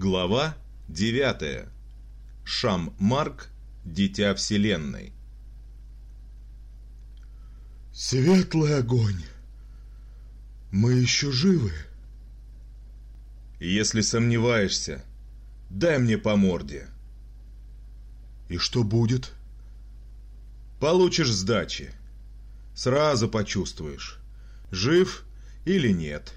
Глава 9. Шам-Марк, Дитя Вселенной. Светлый огонь, мы еще живы? Если сомневаешься, дай мне по морде. И что будет? Получишь сдачи. Сразу почувствуешь, жив или нет.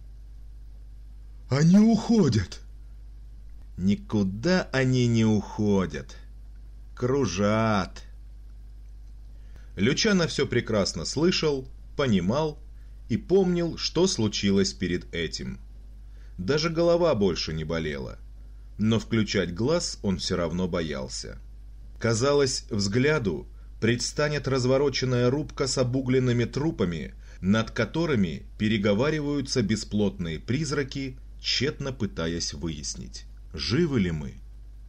Они уходят. Никуда они не уходят. Кружат. Лючано все прекрасно слышал, понимал и помнил, что случилось перед этим. Даже голова больше не болела, но включать глаз он все равно боялся. Казалось, взгляду предстанет развороченная рубка с обугленными трупами, над которыми переговариваются бесплотные призраки, тщетно пытаясь выяснить, живы ли мы.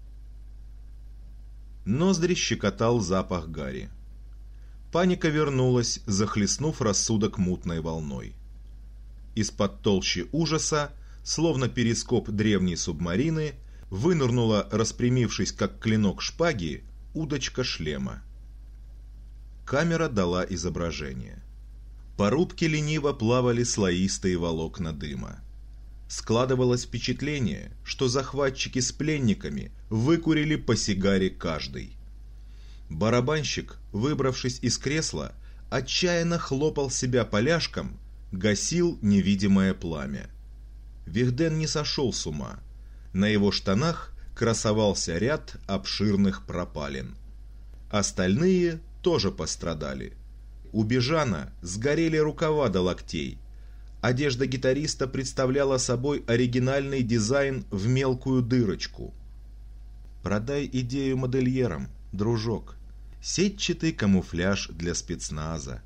Ноздри щекотал запах гари. Паника вернулась, захлестнув рассудок мутной волной. Из-под толщи ужаса, словно перископ древней субмарины, вынырнула, распрямившись как клинок шпаги, удочка шлема. Камера дала изображение. По рубке лениво плавали слоистые волокна дыма. Складывалось впечатление, что захватчики с пленниками выкурили по сигаре каждый. Барабанщик, выбравшись из кресла, отчаянно хлопал себя поляшком, гасил невидимое пламя. Вихден не сошел с ума. На его штанах красовался ряд обширных пропалин. Остальные тоже пострадали. У Бежана сгорели рукава до локтей. Одежда гитариста представляла собой оригинальный дизайн в мелкую дырочку. Продай идею модельерам, дружок. Сетчатый камуфляж для спецназа.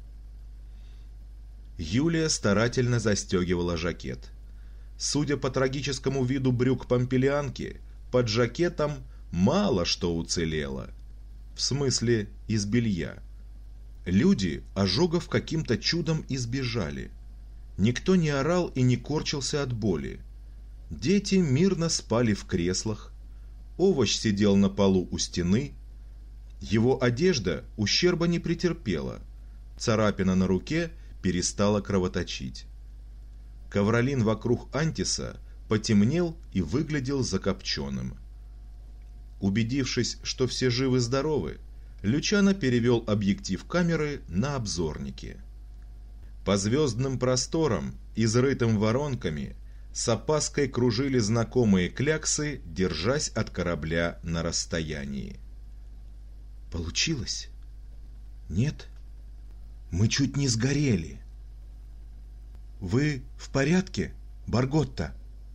Юлия старательно застегивала жакет. Судя по трагическому виду брюк помпелианки, под жакетом мало что уцелело. В смысле, из белья. Люди ожогов каким-то чудом избежали. Никто не орал и не корчился от боли. Дети мирно спали в креслах. Овощ сидел на полу у стены. Его одежда ущерба не претерпела. Царапина на руке перестала кровоточить. Ковролин вокруг Антиса потемнел и выглядел закопченным. Убедившись, что все живы-здоровы, Лючано перевел объектив камеры на обзорники. По звездным просторам, изрытым воронками, с опаской кружили знакомые кляксы, держась от корабля на расстоянии. Получилось? Нет? Мы чуть не сгорели. Вы в порядке, Барготта?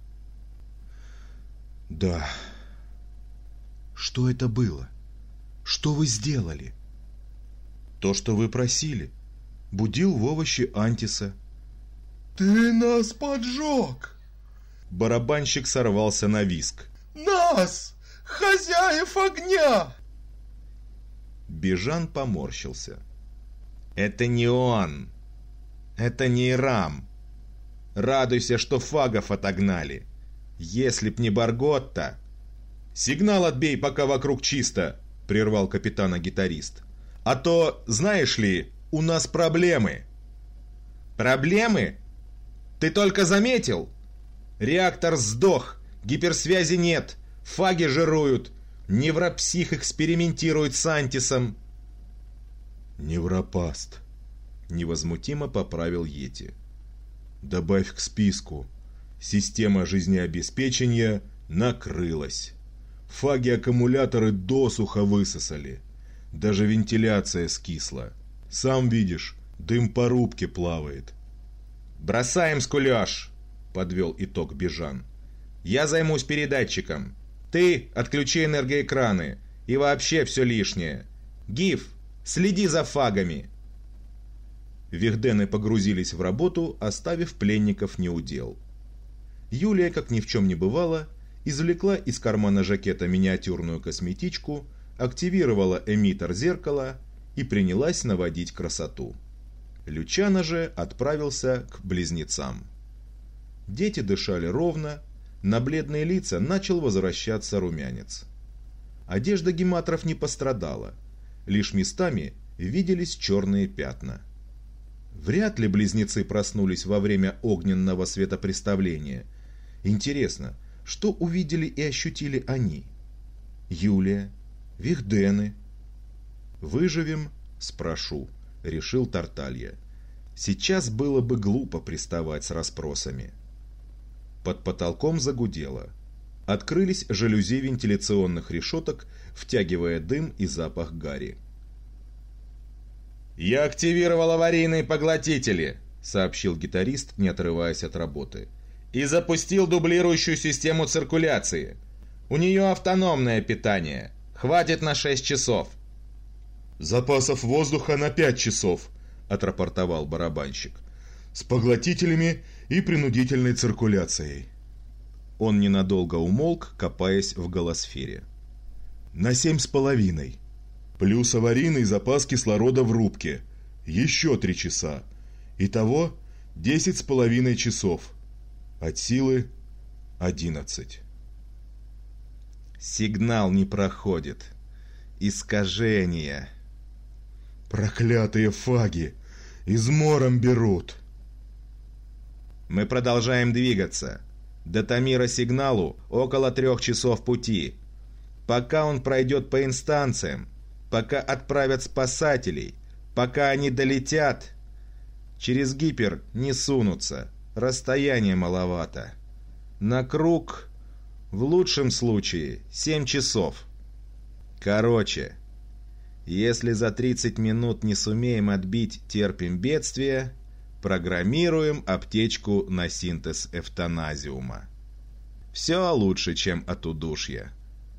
Да. Что это было? Что вы сделали? То, что вы просили. Будил в овощи Антиса. Ты нас поджег! Барабанщик сорвался на визг. Нас! Хозяев огня! Бежан поморщился. Это не он. Это не Ирам. Радуйся, что фагов отогнали. Если б не Барготта... Сигнал отбей, пока вокруг чисто, прервал капитана гитарист. А то, знаешь ли, у нас проблемы. Проблемы? Ты только заметил? Реактор сдох, гиперсвязи нет, фаги жируют, невропсих экспериментирует с Антисом. Невропаст, невозмутимо поправил Йети. Добавь к списку. Система жизнеобеспечения накрылась. Фаги-аккумуляторы досуха высосали. Даже вентиляция скисла. Сам видишь, дым по рубке плавает. «Бросаем скулёж!» – подвел итог Бежан. «Я займусь передатчиком. Ты отключи энергоэкраны. И вообще все лишнее. Гиф, следи за фагами!» Вихдены погрузились в работу, оставив пленников неудел. Юлия, как ни в чем не бывало, извлекла из кармана жакета миниатюрную косметичку, активировала эмиттер зеркала и принялась наводить красоту. Лючано же отправился к близнецам. Дети дышали ровно, на бледные лица начал возвращаться румянец. Одежда гематров не пострадала, лишь местами виделись черные пятна. Вряд ли близнецы проснулись во время огненного светопреставления. Интересно, что увидели и ощутили они? Юлия, Вихдены. «Выживем?» – спрошу, – решил Тарталья. Сейчас было бы глупо приставать с расспросами. Под потолком загудело. Открылись жалюзи вентиляционных решеток, втягивая дым и запах гари. «Я активировал аварийные поглотители», — сообщил гитарист, не отрываясь от работы. «И запустил дублирующую систему циркуляции. У нее автономное питание. Хватит на 6 часов». «Запасов воздуха на 5 часов», — отрапортовал барабанщик. «С поглотителями и принудительной циркуляцией». Он ненадолго умолк, копаясь в голосфере. «На 7,5. Плюс аварийный запас кислорода в рубке. Еще 3 часа. Итого 10,5 часов. От силы 11. Сигнал не проходит. Искажение. Проклятые фаги! Измором берут. Мы продолжаем двигаться. До Тамира сигналу около 3 часов пути. Пока он пройдет по инстанциям, пока отправят спасателей, пока они долетят, через гипер не сунутся, расстояние маловато. На круг, в лучшем случае, 7 часов. Короче, если за 30 минут не сумеем отбить, терпим бедствие, программируем аптечку на синтез эвтаназиума. Все лучше, чем от удушья.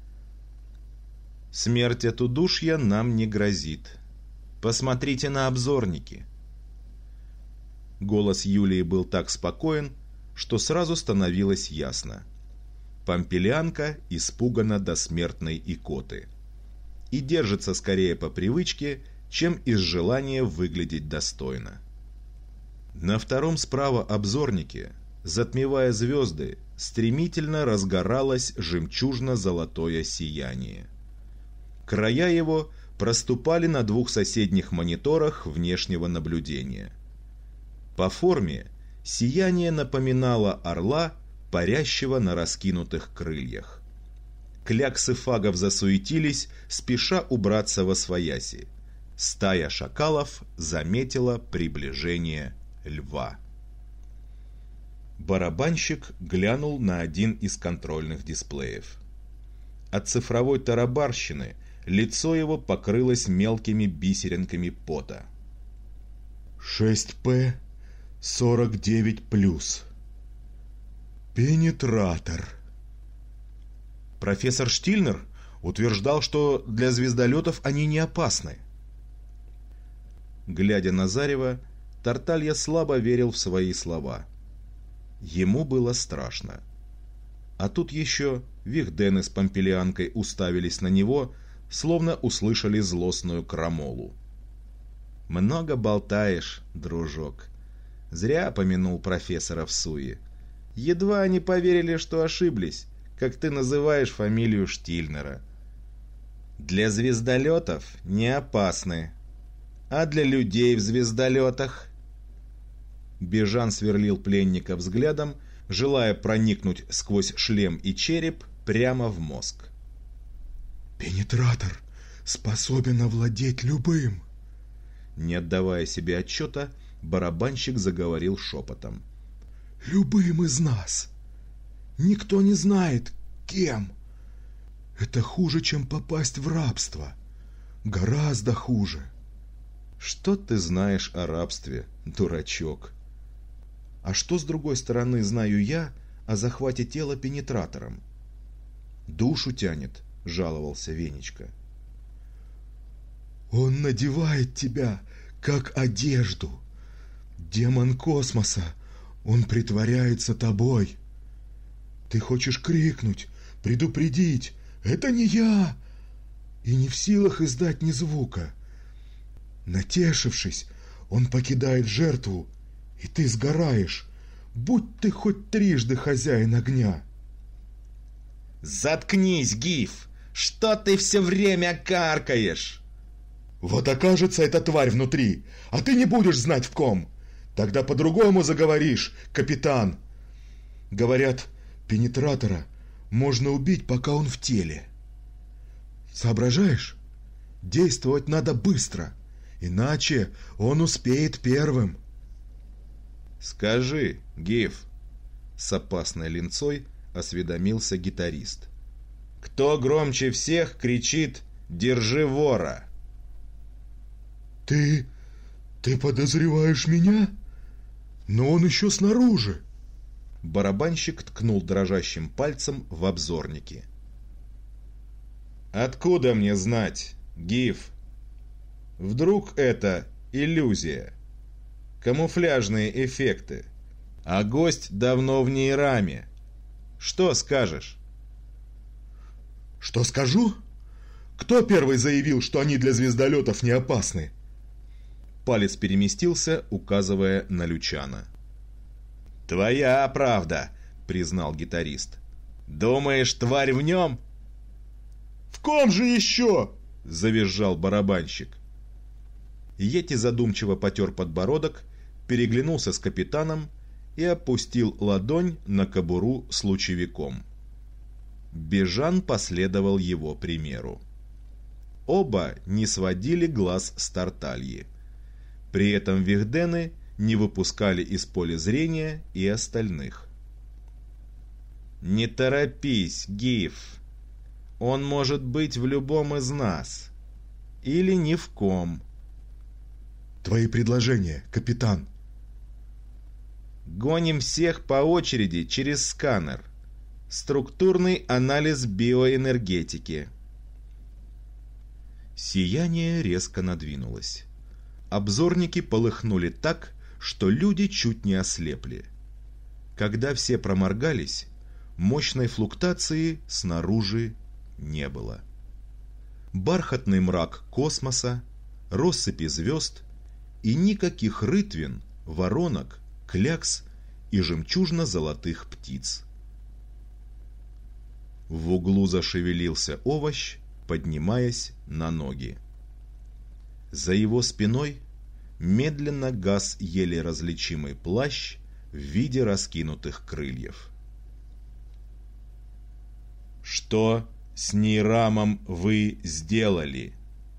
Смерть от удушья нам не грозит. Посмотрите на обзорники. Голос Юлии был так спокоен, что сразу становилось ясно. Помпелианка испугана до смертной икоты. И держится скорее по привычке, чем из желания выглядеть достойно. На втором справа обзорнике, затмевая звезды, стремительно разгоралось жемчужно-золотое сияние. Края его проступали на 2 соседних мониторах внешнего наблюдения. По форме сияние напоминало орла, парящего на раскинутых крыльях. Кляксы фагов засуетились, спеша убраться восвояси. Стая шакалов заметила приближение льва. Барабанщик глянул на один из контрольных дисплеев. От цифровой тарабарщины лицо его покрылось мелкими бисеринками пота. 6П 49+. Пенетратор. Профессор Штильнер утверждал, что для звездолетов они не опасны. Глядя на зарево, Тарталья слабо верил в свои слова. Ему было страшно. А тут еще Вихдены с Помпелианкой уставились на него, словно услышали злостную крамолу. «Много болтаешь, дружок. Зря помянул профессора в суе. Едва они поверили, что ошиблись, как ты называешь фамилию Штильнера. Для звездолетов не опасны. А для людей в звездолетах?» Бежан сверлил пленника взглядом, желая проникнуть сквозь шлем и череп прямо в мозг. «Пенетратор способен овладеть любым!» Не отдавая себе отчета, барабанщик заговорил шепотом. «Любым из нас! Никто не знает, кем! Это хуже, чем попасть в рабство! Гораздо хуже!» «Что ты знаешь о рабстве, дурачок? А что, с другой стороны, знаю я о захвате тела пенетратором?» «Душу тянет», — жаловался Венечка. «Он надевает тебя, как одежду. Демон космоса, он притворяется тобой. Ты хочешь крикнуть, предупредить: «Это не я!» и не в силах издать ни звука. Натешившись, он покидает жертву, и ты сгораешь, будь ты хоть трижды хозяин огня. Заткнись, Гиф! Что ты все время каркаешь? Вот окажется эта тварь внутри, а ты не будешь знать в ком. Тогда по-другому заговоришь, капитан. Говорят, пенетратора можно убить, пока он в теле. Соображаешь? Действовать надо быстро, иначе он успеет первым. «Скажи, Гиф», — с опасной линцой осведомился гитарист, «кто громче всех кричит «Держи вора»?» Ты подозреваешь меня? Но он еще снаружи. Барабанщик ткнул дрожащим пальцем в обзорники. «Откуда мне знать, Гиф? Вдруг это иллюзия? Камуфляжные эффекты. А гость давно в нейраме. Что скажешь?» Что скажу? Кто первый заявил, что они для звездолетов не опасны? Палец переместился, указывая на Лючана. «Твоя правда», — признал гитарист. «Думаешь, тварь в нем?» «В ком же еще?» — завизжал барабанщик. Йети задумчиво потер подбородок, переглянулся с капитаном и опустил ладонь на кобуру с лучевиком. Бежан последовал его примеру. Оба не сводили глаз с Тартальи. При этом вихдены не выпускали из поля зрения и остальных. «Не торопись, Гиф. Он может быть в любом из нас. Или ни в ком». «Твои предложения, капитан?» «Гоним всех по очереди через сканер. Структурный анализ биоэнергетики». Сияние резко надвинулось. Обзорники полыхнули так, что люди чуть не ослепли. Когда все проморгались, мощной флуктуации снаружи не было. Бархатный мрак космоса, россыпи звезд и никаких рытвин, воронок, клякс и жемчужно-золотых птиц. В углу зашевелился овощ, поднимаясь на ноги. За его спиной медленно гас еле различимый плащ в виде раскинутых крыльев. «Что с нейрамом вы сделали?»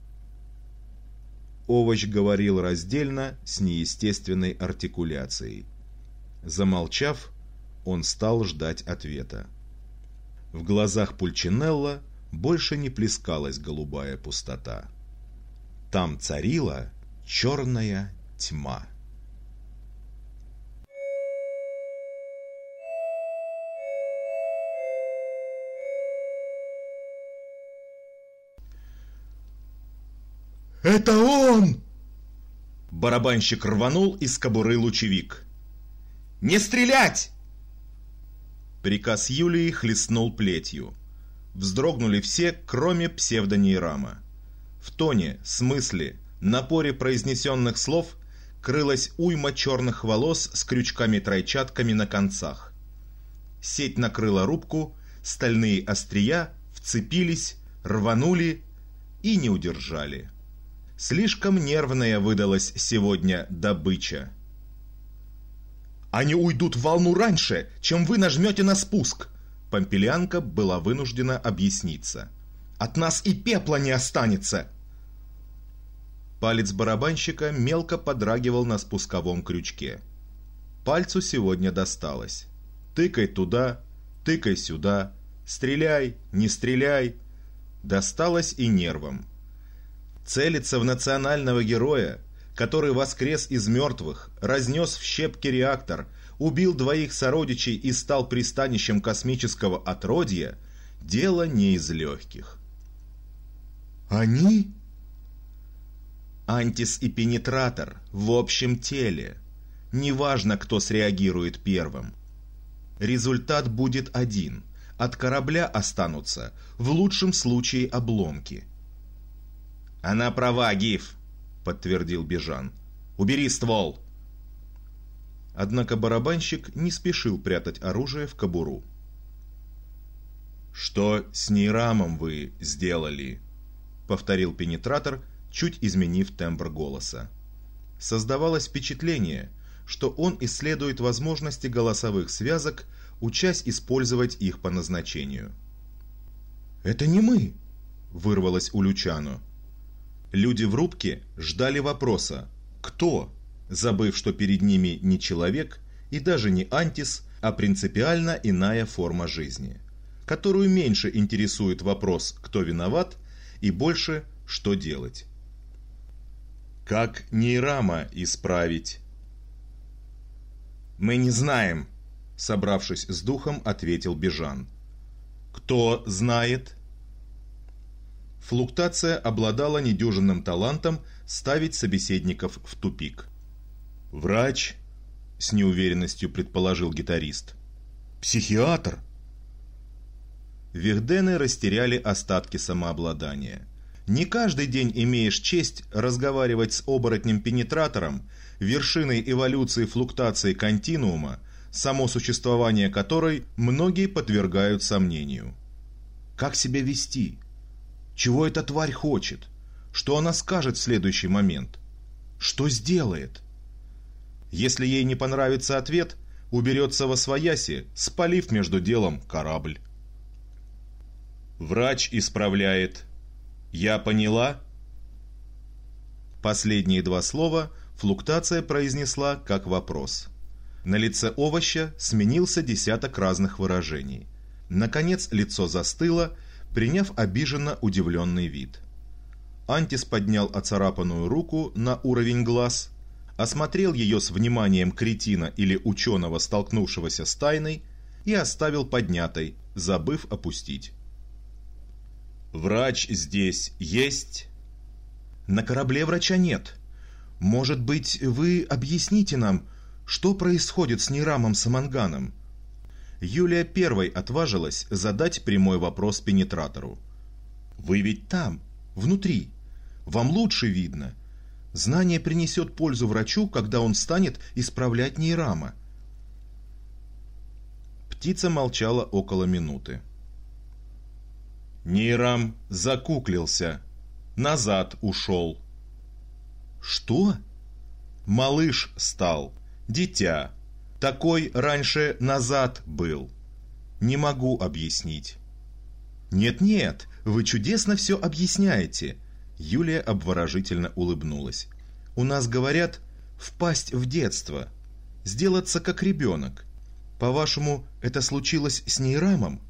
Овощ говорил раздельно, с неестественной артикуляцией. Замолчав, он стал ждать ответа. В глазах Пульчинелла больше не плескалась голубая пустота. Там царила черная тьма. «Это он!» Барабанщик рванул из кобуры лучевик. «Не стрелять!» Приказ Юлии хлестнул плетью. Вздрогнули все, кроме псевдонейрама. В тоне, смысле, напоре произнесенных слов крылась уйма черных волос с крючками-тройчатками на концах. Сеть накрыла рубку, стальные острия вцепились, рванули и не удержали. Слишком нервная выдалась сегодня добыча. «Они уйдут в волну раньше, чем вы нажмете на спуск!» Помпелианка была вынуждена объясниться. «От нас и пепла не останется!» Палец барабанщика мелко подрагивал на спусковом крючке. Пальцу сегодня досталось. Тыкай туда, тыкай сюда, стреляй, не стреляй. Досталось и нервам. Целиться в национального героя, который воскрес из мертвых, разнес в щепки реактор, убил двоих сородичей и стал пристанищем космического отродья, дело не из легких. «Они?» Антис и пенетратор в общем теле. Неважно, кто среагирует первым. Результат будет один. От корабля останутся, в лучшем случае, обломки. «Она права, Гиф», — подтвердил Бежан. «Убери ствол». Однако барабанщик не спешил прятать оружие в кобуру. «Что с Нейрамом вы сделали?» — повторил пенетратор, чуть изменив тембр голоса. Создавалось впечатление, что он исследует возможности голосовых связок, учась использовать их по назначению. «Это не мы!» — вырвалось у Лючано. Люди в рубке ждали вопроса «Кто?», забыв, что перед ними не человек и даже не антис, а принципиально иная форма жизни, которую меньше интересует вопрос «Кто виноват?» и больше «Что делать?». «Как Нейрама исправить?» «Мы не знаем», — собравшись с духом, ответил Бежан. «Кто знает?» Флуктация обладала недюжинным талантом ставить собеседников в тупик. «Врач?» — с неуверенностью предположил гитарист. «Психиатр?» Вихдены растеряли остатки самообладания. Не каждый день имеешь честь разговаривать с оборотнем-пенетратором, вершиной эволюции флуктации континуума, само существование которой многие подвергают сомнению. Как себя вести? Чего эта тварь хочет? Что она скажет в следующий момент? Что сделает? Если ей не понравится ответ, уберется восвояси, спалив между делом корабль. Врач исправляет. «Я поняла?» Последние два слова флуктация произнесла как вопрос. На лице овоща сменился десяток разных выражений. Наконец лицо застыло, приняв обиженно удивленный вид. Антис поднял оцарапанную руку на уровень глаз, осмотрел ее с вниманием кретина или ученого, столкнувшегося с тайной, и оставил поднятой, забыв опустить. «Врач здесь есть?» «На корабле врача нет. Может быть, вы объясните нам, что происходит с Нейрамом Саманганом?» Юлия первой отважилась задать прямой вопрос пенетратору. «Вы ведь там, внутри. Вам лучше видно. Знание принесет пользу врачу, когда он станет исправлять Нейрама». Птица молчала около минуты. «Нейрам закуклился. Назад ушел». «Что?» «Малыш стал. Дитя. Такой раньше назад был. Не могу объяснить». «Нет-нет, вы чудесно все объясняете», — Юлия обворожительно улыбнулась. «У нас говорят «впасть в детство», сделаться как ребенок. По-вашему, это случилось с Нейрамом?»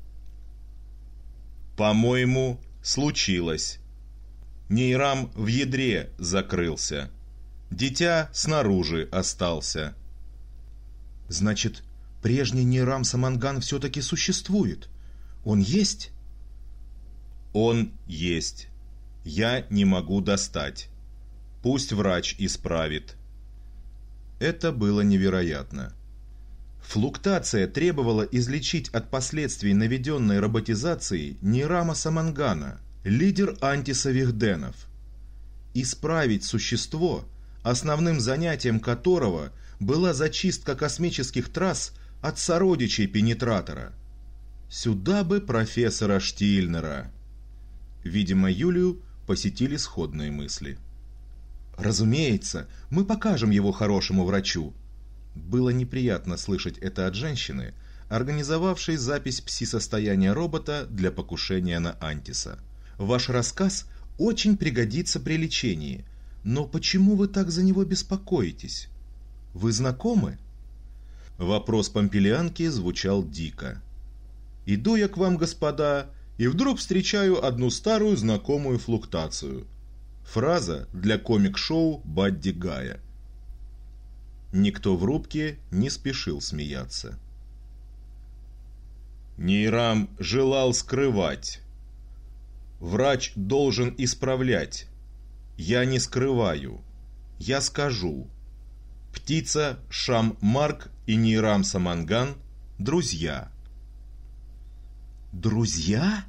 «По-моему, случилось. Нейрам в ядре закрылся. Дитя снаружи остался». «Значит, прежний Нейрам Саманган все-таки существует? Он есть?» «Он есть. Я не могу достать. Пусть врач исправит». Это было невероятно. Флуктация требовала излечить от последствий наведенной роботизации Нейрама Самангана, лидер антиса Вихденов. Исправить существо, основным занятием которого была зачистка космических трасс от сородичей пенетратора. Сюда бы профессора Штильнера. Видимо, Юлию посетили сходные мысли. «Разумеется, мы покажем его хорошему врачу». Было неприятно слышать это от женщины, организовавшей запись пси-состояния робота для покушения на Антиса. «Ваш рассказ очень пригодится при лечении, но почему вы так за него беспокоитесь? Вы знакомы?» Вопрос помпелианки звучал дико. «Иду я к вам, господа, и вдруг встречаю одну старую знакомую флуктацию». Фраза для комик-шоу Бадди Гая. Никто в рубке не спешил смеяться. Нейрам желал скрывать. Врач должен исправлять. Я не скрываю. Я скажу. Птица Шам-Марк и Нейрам Саманган – друзья. Друзья?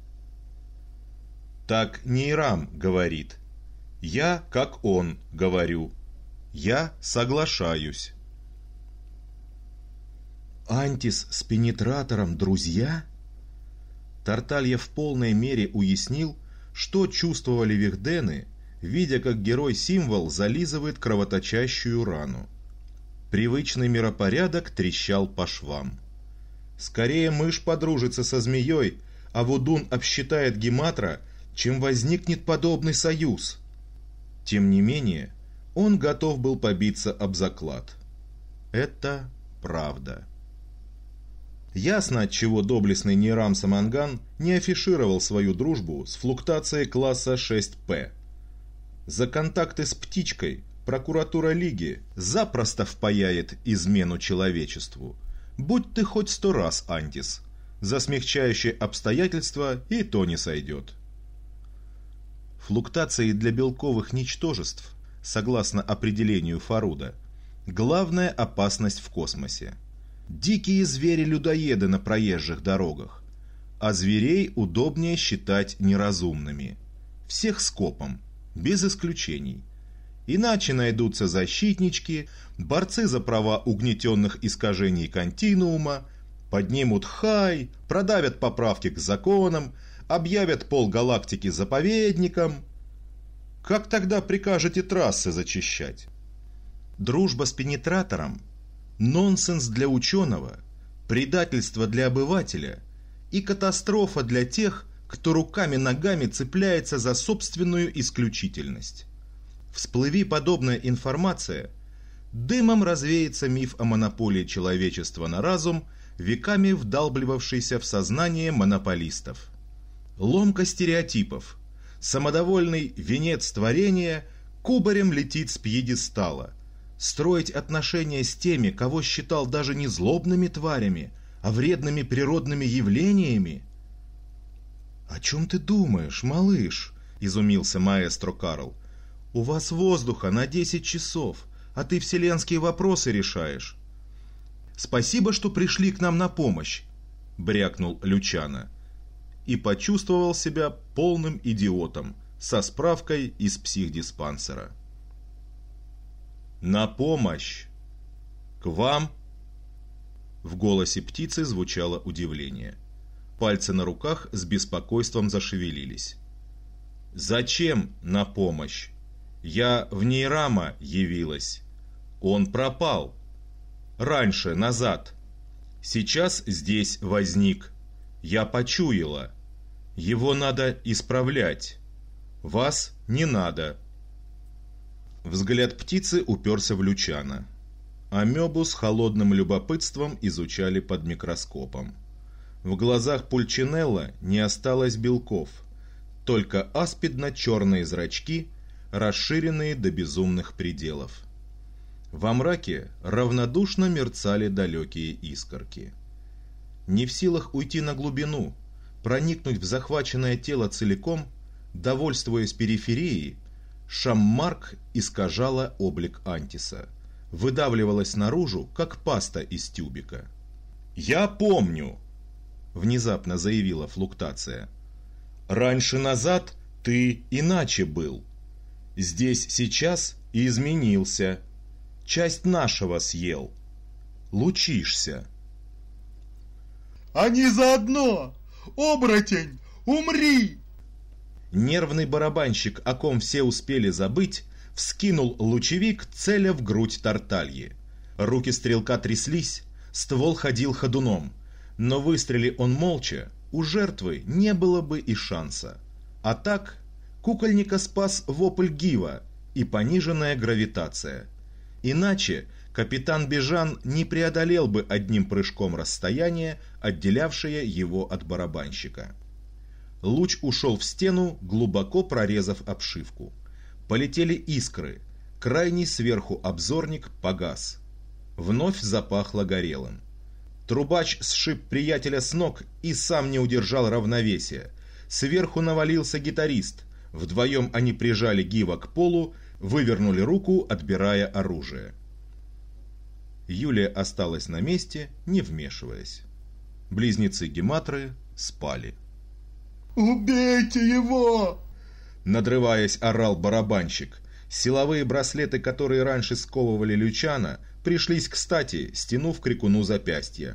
Так Нейрам говорит. Я, как он, говорю. Я соглашаюсь. Антис с пенетратором друзья? Тарталья в полной мере уяснил, что чувствовали вихдены, видя, как герой-символ зализывает кровоточащую рану. Привычный миропорядок трещал по швам. Скорее мышь подружится со змеей, а Вудун обсчитает Гематра, чем возникнет подобный союз. Тем не менее, он готов был побиться об заклад. Это правда. Ясно, отчего доблестный Нейрам Саманган не афишировал свою дружбу с флуктацией класса 6П. За контакты с птичкой прокуратура Лиги запросто впаяет измену человечеству. Будь ты хоть 100 раз, Антис, за смягчающие обстоятельства и то не сойдет. Флуктации для белковых ничтожеств, согласно определению Фаруда, главная опасность в космосе. Дикие звери-людоеды на проезжих дорогах, а зверей удобнее считать неразумными. Всех скопом, без исключений. Иначе найдутся защитнички, борцы за права угнетенных искажений континуума, поднимут хай, продавят поправки к законам, объявят полгалактики заповедником. Как тогда прикажете трассы зачищать? Дружба с пенетратором – нонсенс для ученого, предательство для обывателя и катастрофа для тех, кто руками-ногами цепляется за собственную исключительность. Всплыви подобная информация, дымом развеется миф о монополии человечества на разум, веками вдалбливавшийся в сознание монополистов. Ломка стереотипов, самодовольный венец творения кубарем летит с пьедестала. Строить отношения с теми, кого считал даже не злобными тварями, а вредными природными явлениями? «О чем ты думаешь, малыш?» – изумился маэстро Карл. «У вас воздуха на 10 часов, а ты вселенские вопросы решаешь». «Спасибо, что пришли к нам на помощь», – брякнул Лючано. И почувствовал себя полным идиотом со справкой из психдиспансера. «На помощь! К вам?» В голосе птицы звучало удивление. Пальцы на руках с беспокойством зашевелились. «Зачем на помощь? Я в Нейрама явилась. Он пропал. Раньше, назад. Сейчас здесь возник. Я почуяла. Его надо исправлять. Вас не надо». Взгляд птицы уперся в Лючано. Амебу с холодным любопытством изучали под микроскопом. В глазах Пульчинелла не осталось белков, только аспидно-черные зрачки, расширенные до безумных пределов. Во мраке равнодушно мерцали далекие искорки. Не в силах уйти на глубину, проникнуть в захваченное тело целиком, довольствуясь периферией, Шаммарк искажала облик Антиса, выдавливалась наружу, как паста из тюбика. «Я помню!» — внезапно заявила флуктация. «Раньше назад ты иначе был. Здесь сейчас и изменился. Часть нашего съел. Лучишься». «Они заодно! Оборотень, умри!» Нервный барабанщик, о ком все успели забыть, вскинул лучевик, целя в грудь Тартальи. Руки стрелка тряслись, ствол ходил ходуном. Но выстрели он молча, у жертвы не было бы и шанса. А так, кукольника спас вопль Гива и пониженная гравитация. Иначе капитан Бежан не преодолел бы одним прыжком расстояние, отделявшее его от барабанщика. Луч ушел в стену, глубоко прорезав обшивку. Полетели искры, крайний сверху обзорник погас. Вновь запахло горелым. Трубач сшиб приятеля с ног и сам не удержал равновесия. Сверху навалился гитарист. Вдвоем они прижали Гива к полу, вывернули руку, отбирая оружие. Юлия осталась на месте, не вмешиваясь. Близнецы Гематры спали. «Убейте его!» Надрываясь, орал барабанщик. Силовые браслеты, которые раньше сковывали Лючано, пришлись кстати, стянув крикуну запястья.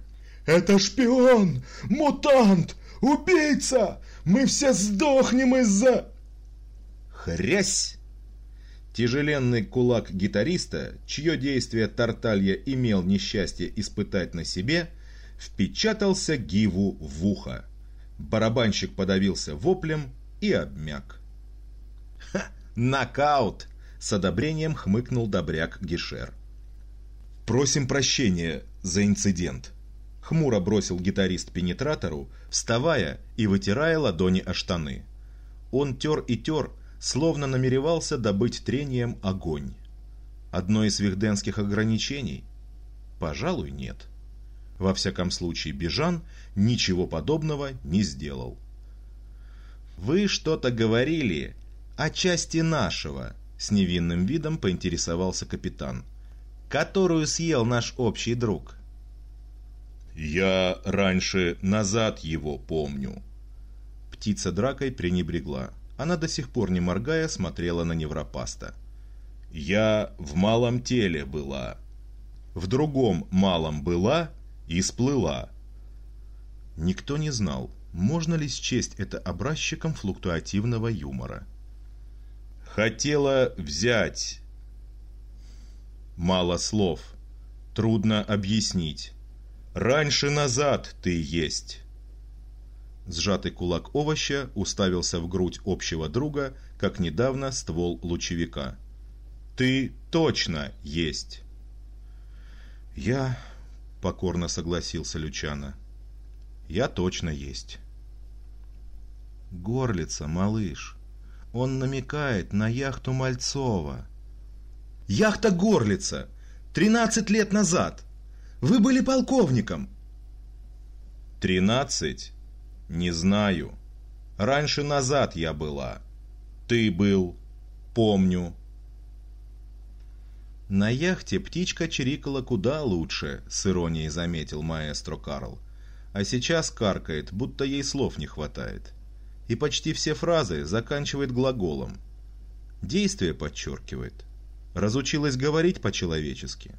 Это шпион! Мутант! Убийца! Мы все сдохнем из-за...» Хрясь! Тяжеленный кулак гитариста, чье действие Тарталья имел несчастье испытать на себе, впечатался Гиву в ухо. Барабанщик подавился воплем и обмяк. «Ха! Нокаут!» — с одобрением хмыкнул добряк Гишер. «Просим прощения за инцидент», — хмуро бросил гитарист пенетратору, вставая и вытирая ладони о штаны. Он тер и тер, словно намеревался добыть трением огонь. Одно из вихденских ограничений? Пожалуй, нет. Во всяком случае, Бежан ничего подобного не сделал. «Вы что-то говорили о части нашего», — с невинным видом поинтересовался капитан, «которую съел наш общий друг». «Я раньше назад его помню». Птица дракой пренебрегла. Она до сих пор, не моргая, смотрела на невропаста. «Я в малом теле была. В другом малом была и сплыла». Никто не знал, можно ли счесть это образчиком флуктуативного юмора. «Хотела взять». Мало слов. Трудно объяснить. Раньше назад ты есть. Сжатый кулак овоща уставился в грудь общего друга, как недавно ствол лучевика. Ты точно есть. Я, покорно согласился Лючано. Я точно есть. Горлица, малыш. Он намекает на яхту Мальцова. Яхта Горлица! 13 лет назад! Вы были полковником. 13? Не знаю. Раньше назад я была. Ты был. Помню. На яхте птичка чирикала куда лучше, с иронией заметил маэстро Карл. А сейчас каркает, будто ей слов не хватает. И почти все фразы заканчивает глаголом. Действие подчеркивает. Разучилась говорить по-человечески.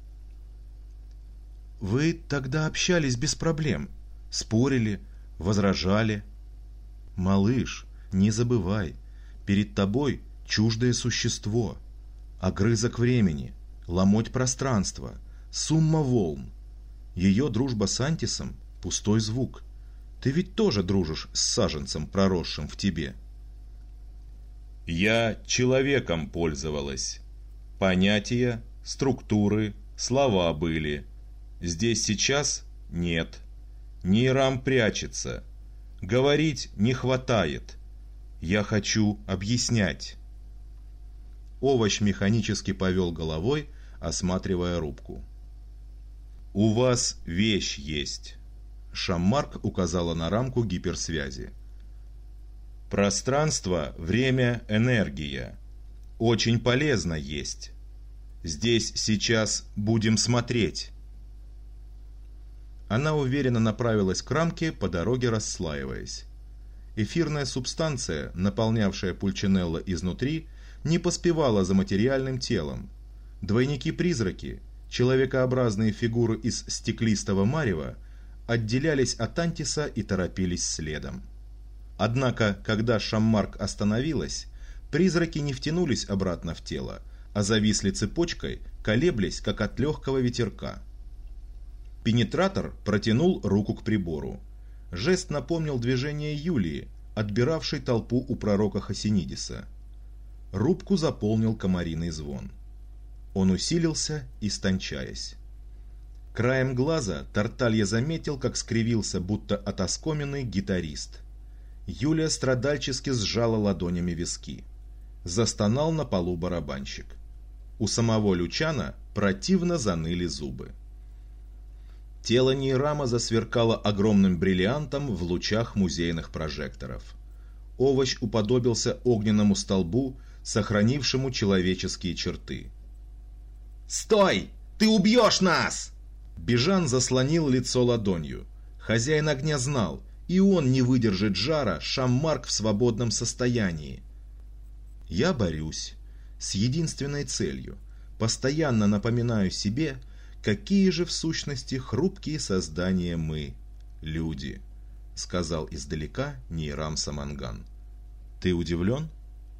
Вы тогда общались без проблем. Спорили, возражали. Малыш, не забывай, перед тобой чуждое существо. Огрызок времени, ломоть пространства, сумма волн. Ее дружба с Антисом — пустой звук. Ты ведь тоже дружишь с саженцем, проросшим в тебе. Я человеком пользовалась. Понятия, структуры, слова были. Здесь сейчас нет. Нейрам прячется. Говорить не хватает. Я хочу объяснять. Овощ механически повел головой, осматривая рубку. У вас вещь есть. Шаммарк указала на рамку гиперсвязи. Пространство, время, энергия. Очень полезно есть. Здесь сейчас будем смотреть. Она уверенно направилась к рамке, по дороге расслаиваясь. Эфирная субстанция, наполнявшая Пульчинелло изнутри, не поспевала за материальным телом. Двойники-призраки, человекообразные фигуры из стеклистого марева, отделялись от Антиса и торопились следом. Однако, когда Шаммарк остановилась, призраки не втянулись обратно в тело, а зависли цепочкой, колеблясь, как от легкого ветерка. Пенетратор протянул руку к прибору. Жест напомнил движение Юлии, отбиравшей толпу у пророка Хасинидиса. Рубку заполнил комариный звон. Он усилился, истончаясь. Краем глаза Тарталья заметил, как скривился, будто от оскоменный гитарист. Юлия страдальчески сжала ладонями виски. Застонал на полу барабанщик. У самого Лючано противно заныли зубы. Тело Нейрама засверкало огромным бриллиантом в лучах музейных прожекторов. Овощ уподобился огненному столбу, сохранившему человеческие черты. «Стой! Ты убьешь нас!» Бежан заслонил лицо ладонью. Хозяин огня знал, и он не выдержит жара, Шаммарк в свободном состоянии. «Я борюсь с единственной целью. Постоянно напоминаю себе, Какие же в сущности хрупкие создания мы, люди, сказал издалека Нейрам Саманган. Ты удивлен?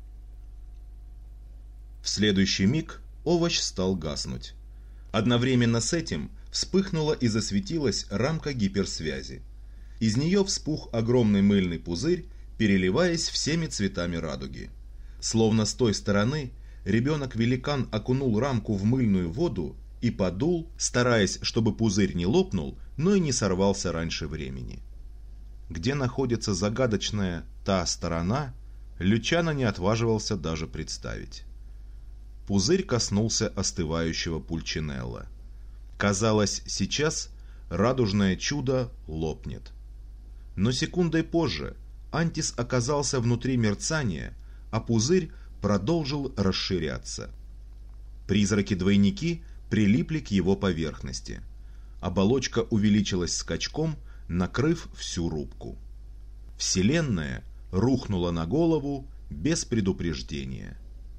В следующий миг овощ стал гаснуть. Одновременно с этим вспыхнула и засветилась рамка гиперсвязи. Из нее вспух огромный мыльный пузырь, переливаясь всеми цветами радуги. Словно с той стороны ребенок-великан окунул рамку в мыльную воду и подул, стараясь, чтобы пузырь не лопнул, но и не сорвался раньше времени. Где находится загадочная «та сторона», Лючано не отваживался даже представить. Пузырь коснулся остывающего Пульчинелла. Казалось, сейчас радужное чудо лопнет. Но секундой позже Антис оказался внутри мерцания, а пузырь продолжил расширяться. Призраки-двойники прилипли к его поверхности. Оболочка увеличилась скачком, накрыв всю рубку. Вселенная рухнула на голову без предупреждения.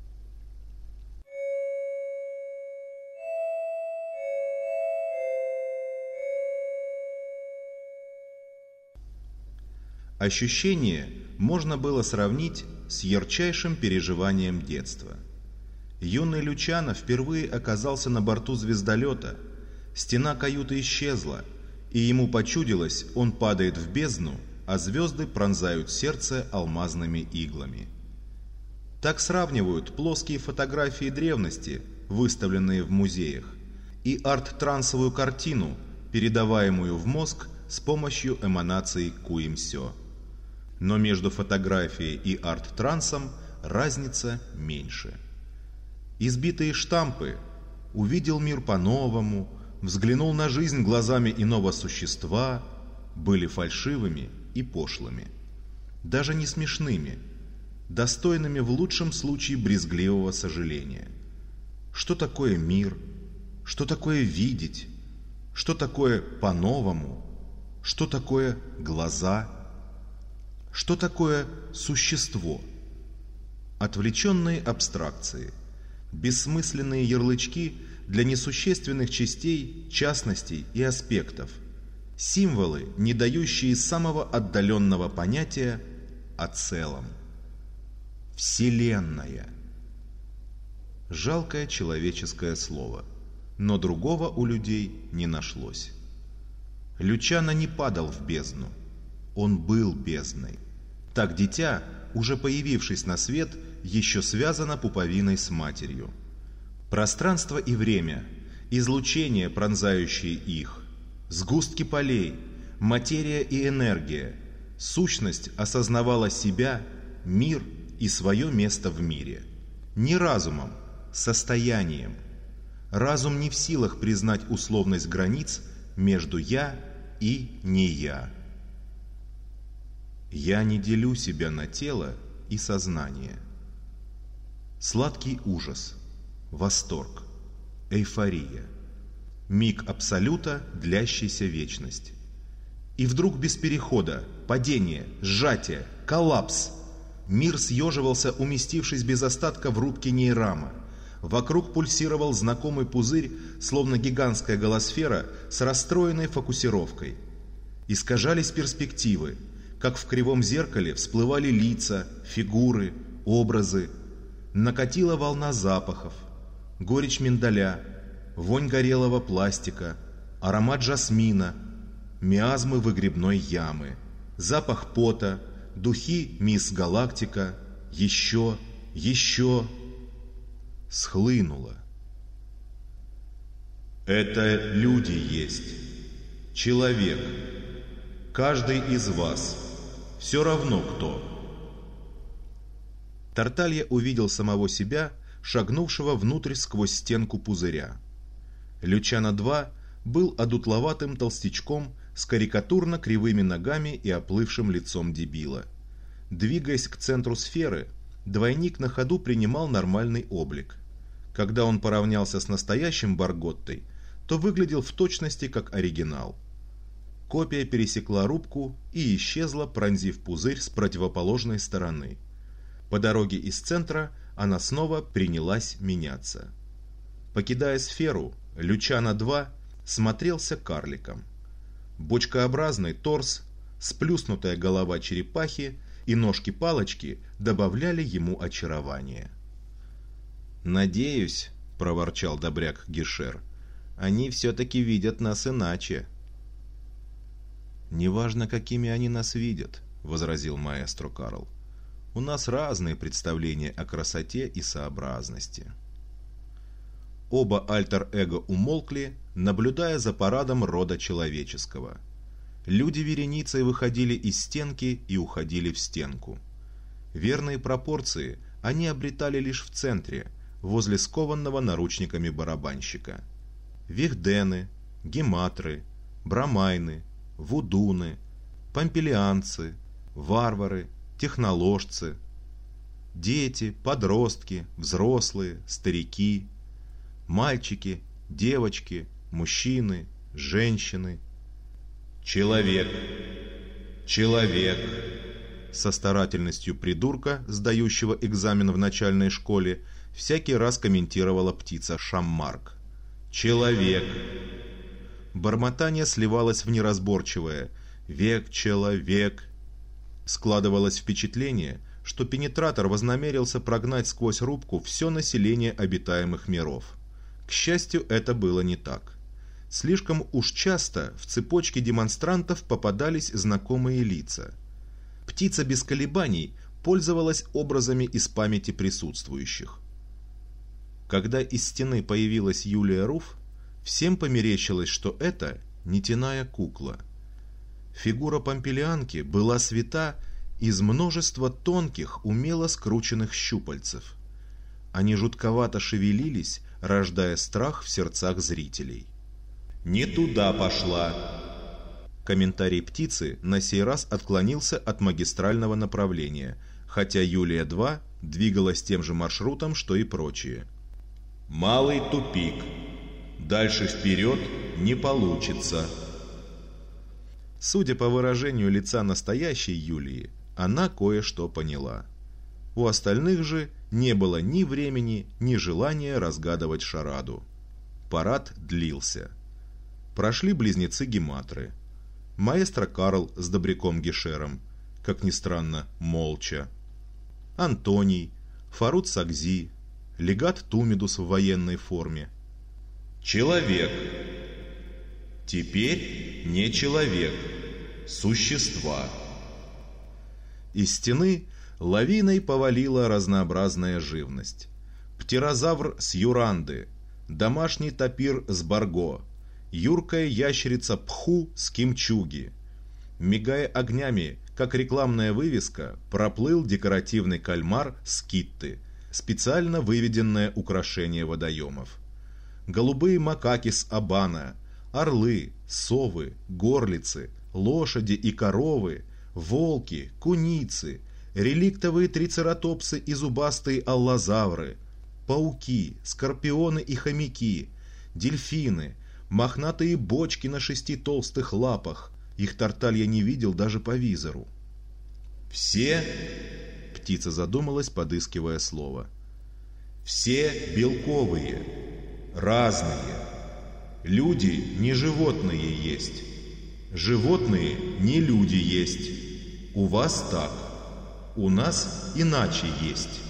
Ощущение можно было сравнить с ярчайшим переживанием детства. Юный Лючано впервые оказался на борту звездолета. Стена каюты исчезла, и ему почудилось, он падает в бездну, а звезды пронзают сердце алмазными иглами. Так сравнивают плоские фотографии древности, выставленные в музеях, и арт-трансовую картину, передаваемую в мозг с помощью эманаций Куимсё. Но между фотографией и арт-трансом разница меньше. Избитые штампы, увидел мир по-новому, взглянул на жизнь глазами иного существа, были фальшивыми и пошлыми. Даже не смешными, достойными в лучшем случае брезгливого сожаления. Что такое мир? Что такое видеть? Что такое по-новому? Что такое глаза? Что такое существо? Отвлеченные абстракции, бессмысленные ярлычки для несущественных частей, частностей и аспектов, символы, не дающие самого отдаленного понятия о целом. Вселенная. Жалкое человеческое слово, но другого у людей не нашлось. Лючано не падал в бездну. Он был бездной. Так дитя, уже появившись на свет, еще связано пуповиной с матерью. Пространство и время, излучения, пронзающие их, сгустки полей, материя и энергия, сущность осознавала себя, мир и свое место в мире. Не разумом, состоянием. Разум не в силах признать условность границ между «я» и «не я». Я не делю себя на тело и сознание. Сладкий ужас, восторг, эйфория. Миг абсолюта, длящийся вечность. И вдруг без перехода, падение, сжатие, коллапс. Мир съеживался, уместившись без остатка в рубке Нейрама. Вокруг пульсировал знакомый пузырь, словно гигантская голосфера с расстроенной фокусировкой. Искажались перспективы. Как в кривом зеркале всплывали лица, фигуры, образы. Накатила волна запахов. Горечь миндаля, вонь горелого пластика, аромат жасмина, миазмы выгребной ямы, запах пота, духи Мисс Галактика, еще. Схлынуло. Это люди есть. Человек. Каждый из вас. Все равно кто. Тарталья увидел самого себя, шагнувшего внутрь сквозь стенку пузыря. Лючано-2 был одутловатым толстячком с карикатурно кривыми ногами и оплывшим лицом дебила. Двигаясь к центру сферы, двойник на ходу принимал нормальный облик. Когда он поравнялся с настоящим Барготтой, то выглядел в точности как оригинал. Копия пересекла рубку и исчезла, пронзив пузырь с противоположной стороны. По дороге из центра она снова принялась меняться. Покидая сферу, Лючано-2 смотрелся карликом. Бочкообразный торс, сплюснутая голова черепахи и ножки-палочки добавляли ему очарование. «Надеюсь, — проворчал добряк Гишер, — они все-таки видят нас иначе». «Неважно, какими они нас видят, — возразил маэстро Карл. У нас разные представления о красоте и сообразности». Оба альтер-эго умолкли, наблюдая за парадом рода человеческого. Люди вереницей выходили из стенки и уходили в стенку. Верные пропорции они обретали лишь в центре, возле скованного наручниками барабанщика. Вихдены, гематры, брамайны, вудуны, помпилианцы, варвары, техноложцы, дети, подростки, взрослые, старики, мальчики, девочки, мужчины, женщины. «Человек! Человек!» Со старательностью придурка, сдающего экзамен в начальной школе, всякий раз комментировала птица Шаммарк. «Человек!» Бормотание сливалось в неразборчивое «век, человек». Складывалось впечатление, что пенетратор вознамерился прогнать сквозь рубку все население обитаемых миров. К счастью, это было не так. Слишком уж часто в цепочке демонстрантов попадались знакомые лица. Птица без колебаний пользовалась образами из памяти присутствующих. Когда из стены появилась Юлия Руф, всем померещилось, что это нетяная кукла. Фигура помпилианки была свита из множества тонких, умело скрученных щупальцев. Они жутковато шевелились, рождая страх в сердцах зрителей. «Не туда пошла!» Комментарий птицы на сей раз отклонился от магистрального направления, хотя Юлия-2 двигалась тем же маршрутом, что и прочие. «Малый тупик. Дальше вперед не получится». Судя по выражению лица настоящей Юлии, она кое-что поняла. У остальных же не было ни времени, ни желания разгадывать шараду. Парад длился. Прошли близнецы Гематры. Маэстро Карл с добряком Гишером, как ни странно, молча. Антоний, Фарут Сагзи, легат Тумидус в военной форме. «Человек. Теперь не человек. Существа». Из стены лавиной повалила разнообразная живность. Птерозавр с Юранды, домашний тапир с Барго, юркая ящерица Пху с Кимчуги. Мигая огнями, как рекламная вывеска, проплыл декоративный кальмар с Китты, специально выведенное украшение водоемов. Голубые макаки с Абана, орлы, совы, горлицы, лошади и коровы, волки, куницы, реликтовые трицератопсы и зубастые аллозавры, пауки, скорпионы и хомяки, дельфины, мохнатые бочки на 6 толстых лапах. Их Тарталья не видел даже по визору. «Все...» — птица задумалась, подыскивая слово. «Все белковые, разные. Люди не животные есть. Животные не люди есть. У вас так. У нас иначе есть».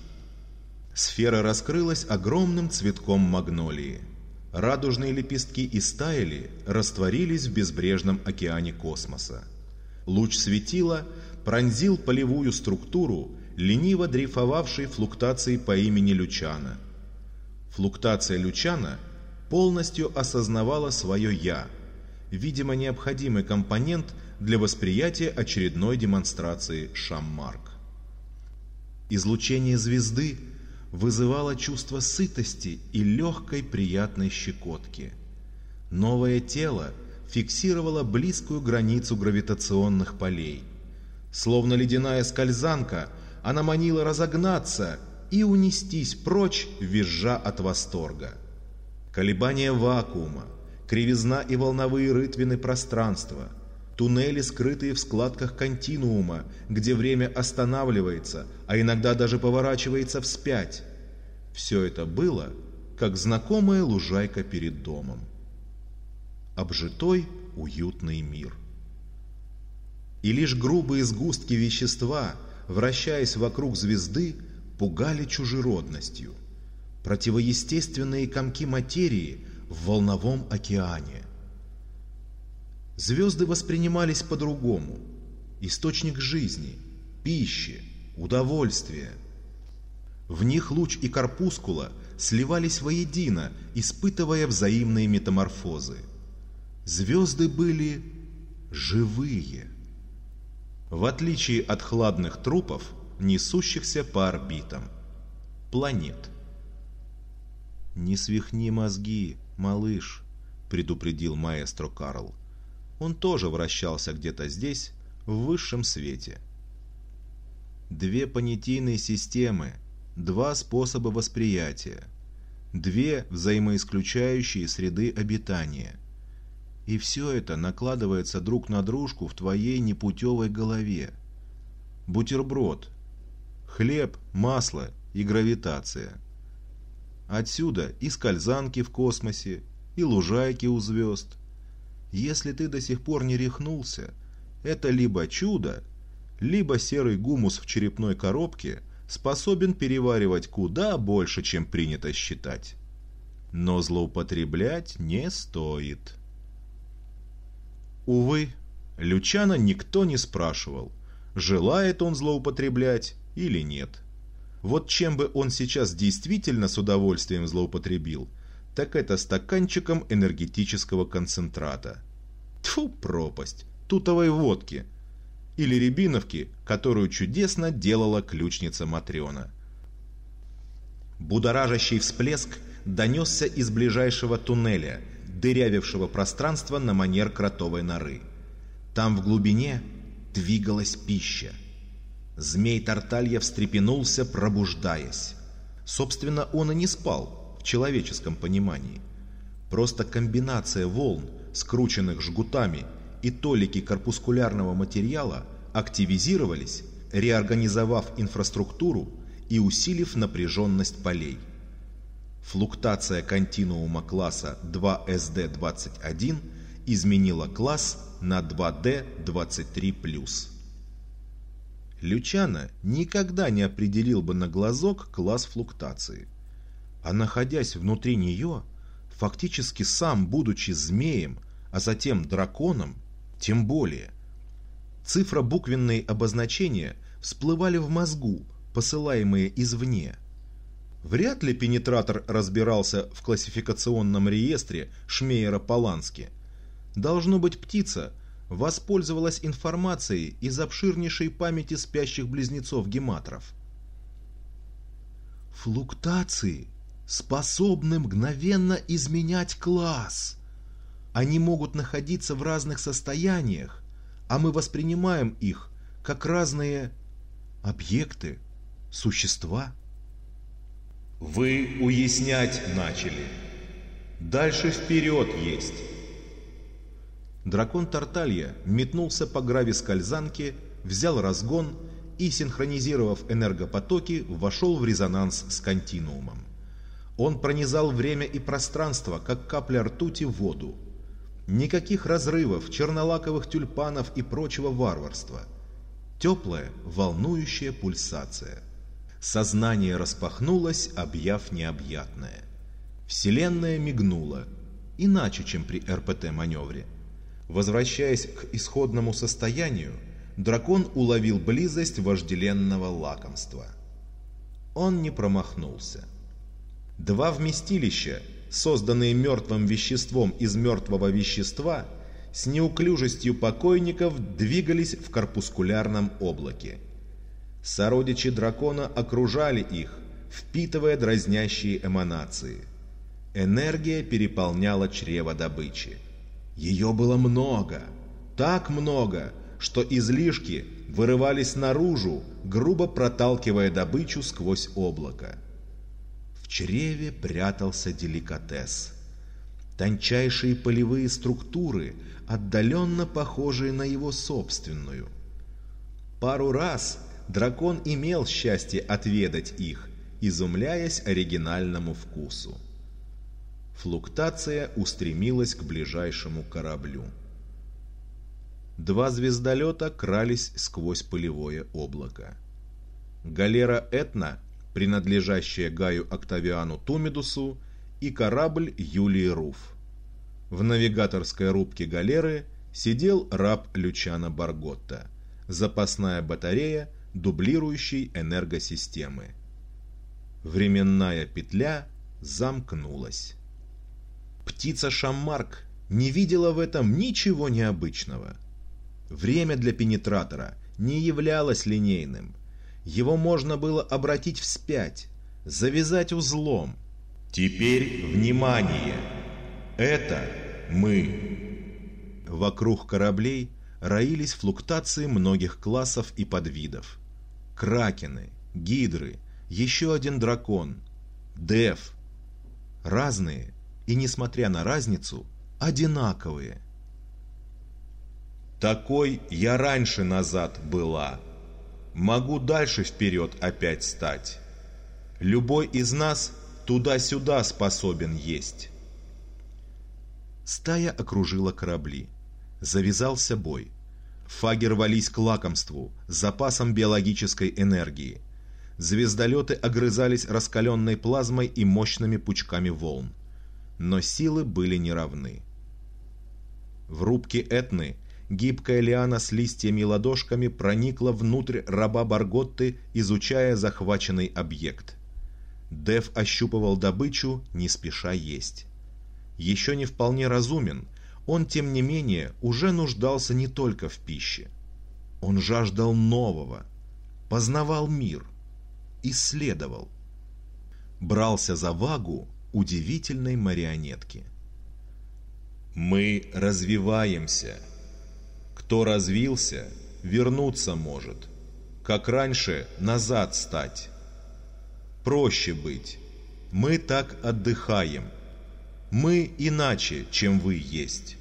Сфера раскрылась огромным цветком магнолии. Радужные лепестки истаяли, растворились в безбрежном океане космоса. Луч светила пронзил полевую структуру, лениво дрейфовавшей флуктации по имени Лючано. Флуктация Лючано полностью осознавала свое «я», видимо, необходимый компонент для восприятия очередной демонстрации Шаммарк. Излучение звезды вызывало чувство сытости и легкой приятной щекотки. Новое тело фиксировало близкую границу гравитационных полей. Словно ледяная скользанка, она манила разогнаться и унестись прочь, визжа от восторга. Колебания вакуума, кривизна и волновые рытвины пространства, туннели, скрытые в складках континуума, где время останавливается, а иногда даже поворачивается вспять. Все это было, как знакомая лужайка перед домом. Обжитой, уютный мир. И лишь грубые сгустки вещества, вращаясь вокруг звезды, пугали чужеродностью. Противоестественные комки материи в волновом океане. Звезды воспринимались по-другому. Источник жизни, пищи, удовольствия. В них луч и корпускула сливались воедино, испытывая взаимные метаморфозы. Звезды были живые. В отличие от хладных трупов, несущихся по орбитам. Планет. «Не свихни мозги, малыш», — предупредил маэстро Карл. Он тоже вращался где-то здесь, в высшем свете. Две понятийные системы, два способа восприятия, две взаимоисключающие среды обитания. И все это накладывается друг на дружку в твоей непутевой голове. Бутерброд, хлеб, масло и гравитация. Отсюда и скользанки в космосе, и лужайки у звезд. Если ты до сих пор не рехнулся, это либо чудо, либо серый гумус в черепной коробке способен переваривать куда больше, чем принято считать. Но злоупотреблять не стоит. Увы, Лючано никто не спрашивал, желает он злоупотреблять или нет. Вот чем бы он сейчас действительно с удовольствием злоупотребил, так это стаканчиком энергетического концентрата. Тьфу, пропасть, тутовой водки. Или рябиновки, которую чудесно делала ключница Матрена. Будоражащий всплеск донесся из ближайшего туннеля, дырявившего пространство на манер кротовой норы. Там в глубине двигалась пища. Змей Тарталья встрепенулся, пробуждаясь. Собственно, он и не спал, в человеческом понимании. Просто комбинация волн, скрученных жгутами, и толики корпускулярного материала активизировались, реорганизовав инфраструктуру и усилив напряженность полей. Флуктация континуума класса 2SD21 изменила класс на 2D23+. Лючано никогда не определил бы на глазок класс флуктации, а находясь внутри нее, фактически сам будучи змеем, а затем драконом, тем более. Цифробуквенные обозначения всплывали в мозгу, посылаемые извне. Вряд ли пенетратор разбирался в классификационном реестре Шмейера-Полански. Должно быть, птица воспользовалась информацией из обширнейшей памяти спящих близнецов-гематров. Флуктации способны мгновенно изменять класс. Они могут находиться в разных состояниях, а мы воспринимаем их как разные объекты, существа. Вы уяснять начали. Дальше вперед есть. Дракон Тарталья метнулся по гравискользанке, взял разгон и, синхронизировав энергопотоки, вошел в резонанс с континуумом. Он пронизал время и пространство, как капля ртути в воду. Никаких разрывов, чернолаковых тюльпанов и прочего варварства. Теплая, волнующая пульсация. Сознание распахнулось, объяв необъятное. Вселенная мигнула, иначе, чем при РПТ-маневре. Возвращаясь к исходному состоянию, дракон уловил близость вожделенного лакомства. Он не промахнулся. Два вместилища, созданные мертвым веществом из мертвого вещества, с неуклюжестью покойников двигались в корпускулярном облаке. Сородичи дракона окружали их, впитывая дразнящие эманации. Энергия переполняла чрево добычи. Ее было много, так много, что излишки вырывались наружу, грубо проталкивая добычу сквозь облако. В чреве прятался деликатес. Тончайшие полевые структуры, отдаленно похожие на его собственную. Пару раз дракон имел счастье отведать их, изумляясь оригинальному вкусу. Флуктация устремилась к ближайшему кораблю. 2 звездолета крались сквозь пылевое облако. Галера Этна, принадлежащая Гаю Октавиану Тумидусу, и корабль Юлии Руф. В навигаторской рубке галеры сидел раб Лючано Барготта, запасная батарея дублирующей энергосистемы. Временная петля замкнулась. Птица Шаммарк не видела в этом ничего необычного. Время для пенетратора не являлось линейным. Его можно было обратить вспять, завязать узлом. Теперь внимание! Это мы! Вокруг кораблей роились флуктации многих классов и подвидов. Кракены, гидры, еще один дракон, дев. Разные и, несмотря на разницу, одинаковые. Такой я раньше назад была. Могу дальше вперед опять стать. Любой из нас туда-сюда способен есть. Стая окружила корабли. Завязался бой. Фаги рвались к лакомству, запасам биологической энергии. Звездолеты огрызались раскаленной плазмой и мощными пучками волн. Но силы были неравны. В рубке Этны гибкая лиана с листьями и ладошками проникла внутрь раба Барготты, изучая захваченный объект. Дев ощупывал добычу, не спеша есть. Еще не вполне разумен, он, тем не менее, уже нуждался не только в пище. Он жаждал нового, познавал мир, исследовал. Брался за вагу удивительной марионетки. Мы развиваемся. Кто развился, вернуться может. Как раньше, назад стать. Проще быть. Мы так отдыхаем. Мы иначе, чем вы есть.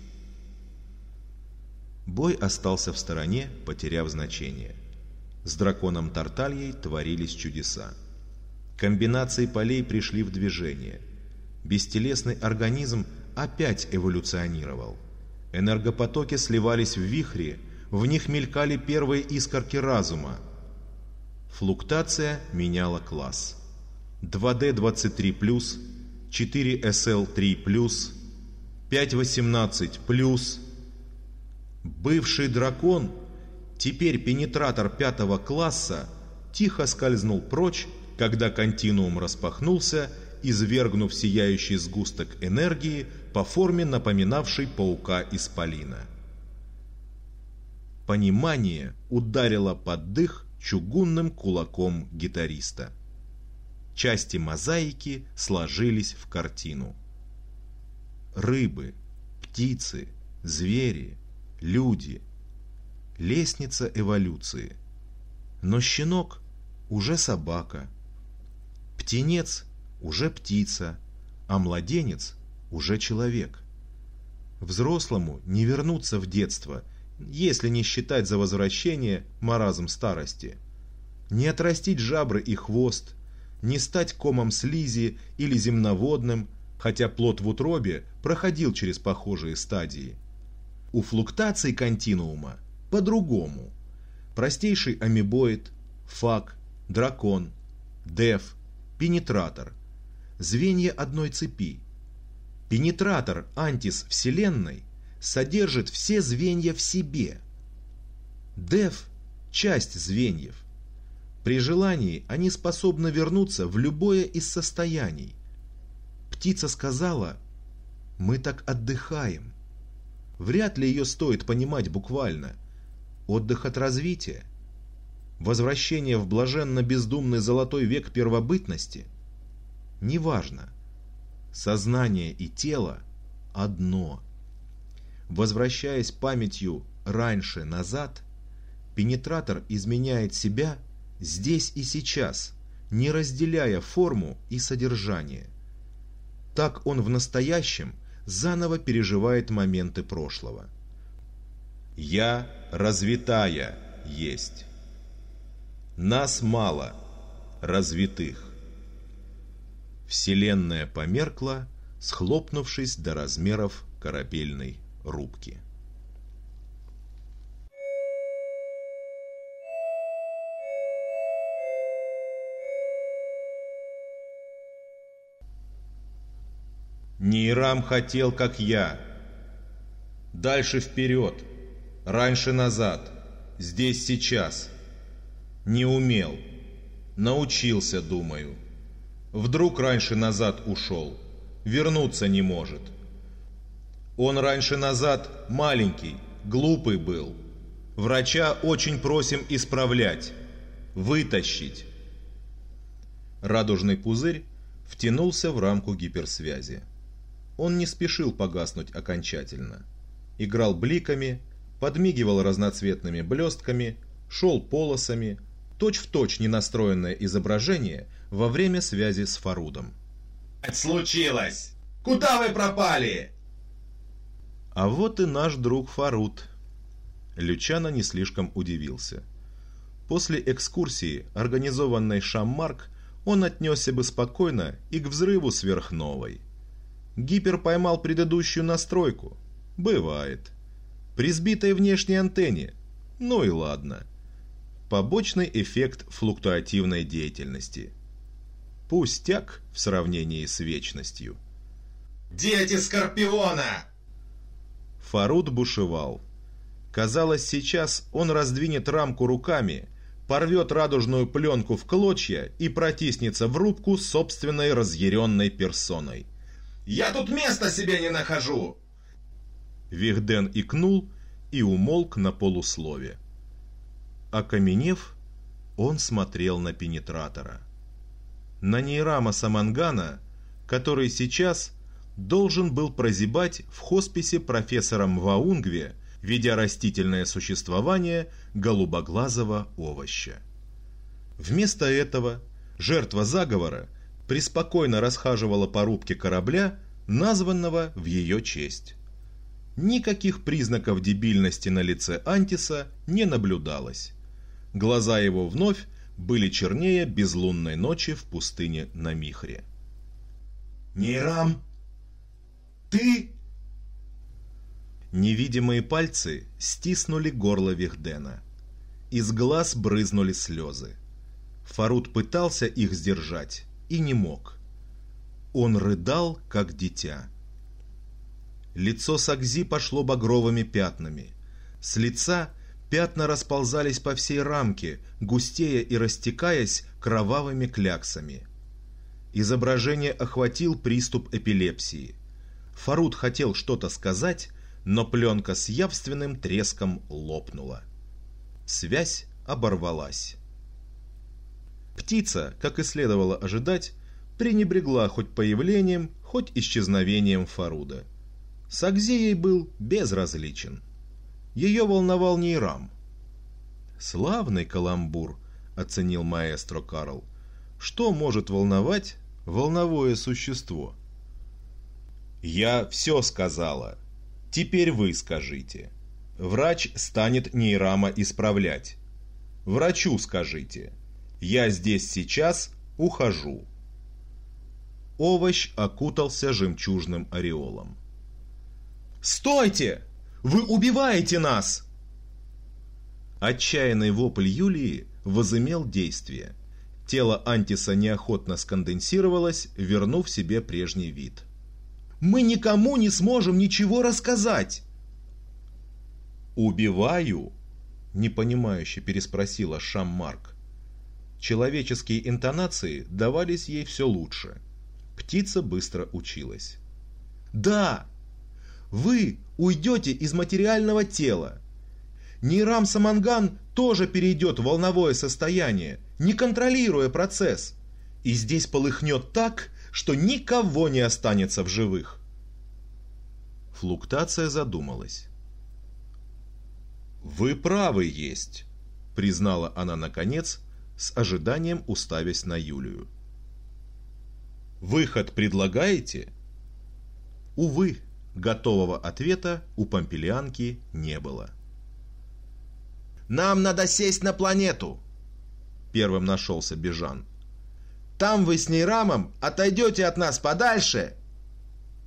Бой остался в стороне, потеряв значение. С драконом Тартальей творились чудеса. Комбинации полей пришли в движение. Бестелесный организм опять эволюционировал. Энергопотоки сливались в вихри, в них мелькали первые искорки разума. Флуктация меняла класс. 2D23+, 4SL3+, 518+. Бывший дракон, теперь пенетратор 5 класса, тихо скользнул прочь, когда континуум распахнулся, извергнув сияющий сгусток энергии по форме, напоминавший паука-исполина. Понимание ударило под дых чугунным кулаком гитариста. Части мозаики сложились в картину. Рыбы, птицы, звери, люди. Лестница эволюции. Но щенок уже собака. Птенец уже птица, а младенец уже человек. Взрослому не вернуться в детство, если не считать за возвращение маразм старости. Не отрастить жабры и хвост, не стать комом слизи или земноводным, хотя плод в утробе проходил через похожие стадии. У флуктаций континуума по-другому. Простейший амебоид, фаг, дракон, дев, пенетратор. Звенья одной цепи. Пенетратор антис Вселенной содержит все звенья в себе. Дев – часть звеньев. При желании они способны вернуться в любое из состояний. Птица сказала: «Мы так отдыхаем». Вряд ли ее стоит понимать буквально. Отдых от развития. Возвращение в блаженно-бездумный золотой век первобытности. Неважно. Сознание и тело одно. Возвращаясь памятью раньше-назад, пенетратор изменяет себя здесь и сейчас, не разделяя форму и содержание. Так он в настоящем заново переживает моменты прошлого. «Я развитая есть. Нас мало, развитых». Вселенная померкла, схлопнувшись до размеров корабельной рубки. Нейрам хотел, как я. Дальше вперед, раньше назад, здесь сейчас. Не умел. Научился, думаю. Вдруг раньше назад ушел. Вернуться не может. Он раньше назад маленький, глупый был. Врача очень просим исправлять. Вытащить. Радужный пузырь втянулся в рамку гиперсвязи. Он не спешил погаснуть окончательно. Играл бликами, подмигивал разноцветными блестками, шел полосами, точь-в-точь ненастроенное изображение во время связи с Фарудом. «Случилось! Куда вы пропали?» А вот и наш друг Фаруд. Лючано не слишком удивился. После экскурсии, организованной Шаммарк, он отнесся бы спокойно и к взрыву сверхновой. Гипер поймал предыдущую настройку. Бывает. При сбитой внешней антенне. Ну и ладно. Побочный эффект флуктуативной деятельности. Пустяк в сравнении с вечностью. «Дети Скорпиона!» Фаруд бушевал. Казалось, сейчас он раздвинет рамку руками, порвет радужную пленку в клочья и протиснется в рубку собственной разъяренной персоной. «Я тут места себе не нахожу!» Вихден икнул и умолк на полуслове. Окаменев, он смотрел на пенетратора. На Нейрама Самангана, который сейчас должен был прозябать в хосписе профессора Мваунгве, ведя растительное существование голубоглазого овоща. Вместо этого жертва заговора преспокойно расхаживала по рубке корабля, названного в ее честь. Никаких признаков дебильности на лице Антиса не наблюдалось. Глаза его вновь были чернее безлунной ночи в пустыне на Михре. «Нейрам, ты...» Невидимые пальцы стиснули горло Вихдена. Из глаз брызнули слезы. Фаруд пытался их сдержать и не мог. Он рыдал, как дитя. Лицо Сагзи пошло багровыми пятнами. С лица пятна расползались по всей рамке, густея и растекаясь кровавыми кляксами. Изображение охватил приступ эпилепсии. Фаруд хотел что-то сказать, но пленка с явственным треском лопнула. Связь оборвалась. Птица, как и следовало ожидать, пренебрегла хоть появлением, хоть исчезновением Фаруда. Сагзи ей был безразличен. Ее волновал Нейрам. «Славный каламбур», — оценил маэстро Карл. «Что может волновать волновое существо?» «Я все сказала. Теперь вы скажите. Врач станет Нейрама исправлять. Врачу скажите. Я здесь сейчас ухожу». Овощ окутался жемчужным ореолом. «Стойте! Вы убиваете нас!» Отчаянный вопль Юлии возымел действие. Тело Антиса неохотно сконденсировалось, вернув себе прежний вид. «Мы никому не сможем ничего рассказать!» «Убиваю?» – непонимающе переспросила Шаммарк. Человеческие интонации давались ей все лучше. Птица быстро училась. «Да! Вы уйдете из материального тела. Нейрам Саманган тоже перейдет в волновое состояние, не контролируя процесс. И здесь полыхнет так, что никого не останется в живых». Флуктация задумалась. «Вы правы есть», — признала она наконец, с ожиданием уставясь на Юлию. «Выход предлагаете?» Увы, готового ответа у помпелианки не было. «Нам надо сесть на планету!» Первым нашелся Бежан. «Там вы с Нейрамом отойдете от нас подальше!»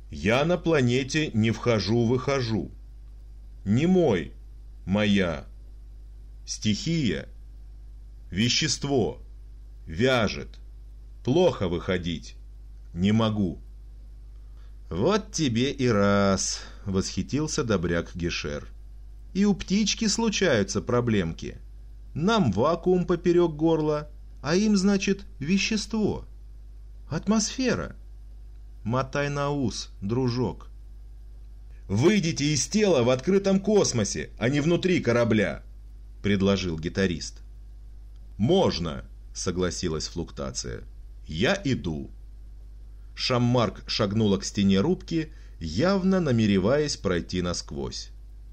Я на планете не вхожу-выхожу. Не мой, моя. Стихия, вещество, вяжет. Плохо выходить. Не могу. Вот тебе и раз, восхитился добряк Гешер. И у птички случаются проблемки. Нам вакуум поперек горла, а им, значит, вещество. Атмосфера. Мотай на ус, дружок. «Выйдите из тела в открытом космосе, а не внутри корабля», — предложил гитарист. «Можно», — согласилась флуктация. «Я иду». Шаммарк шагнула к стене рубки, явно намереваясь пройти насквозь.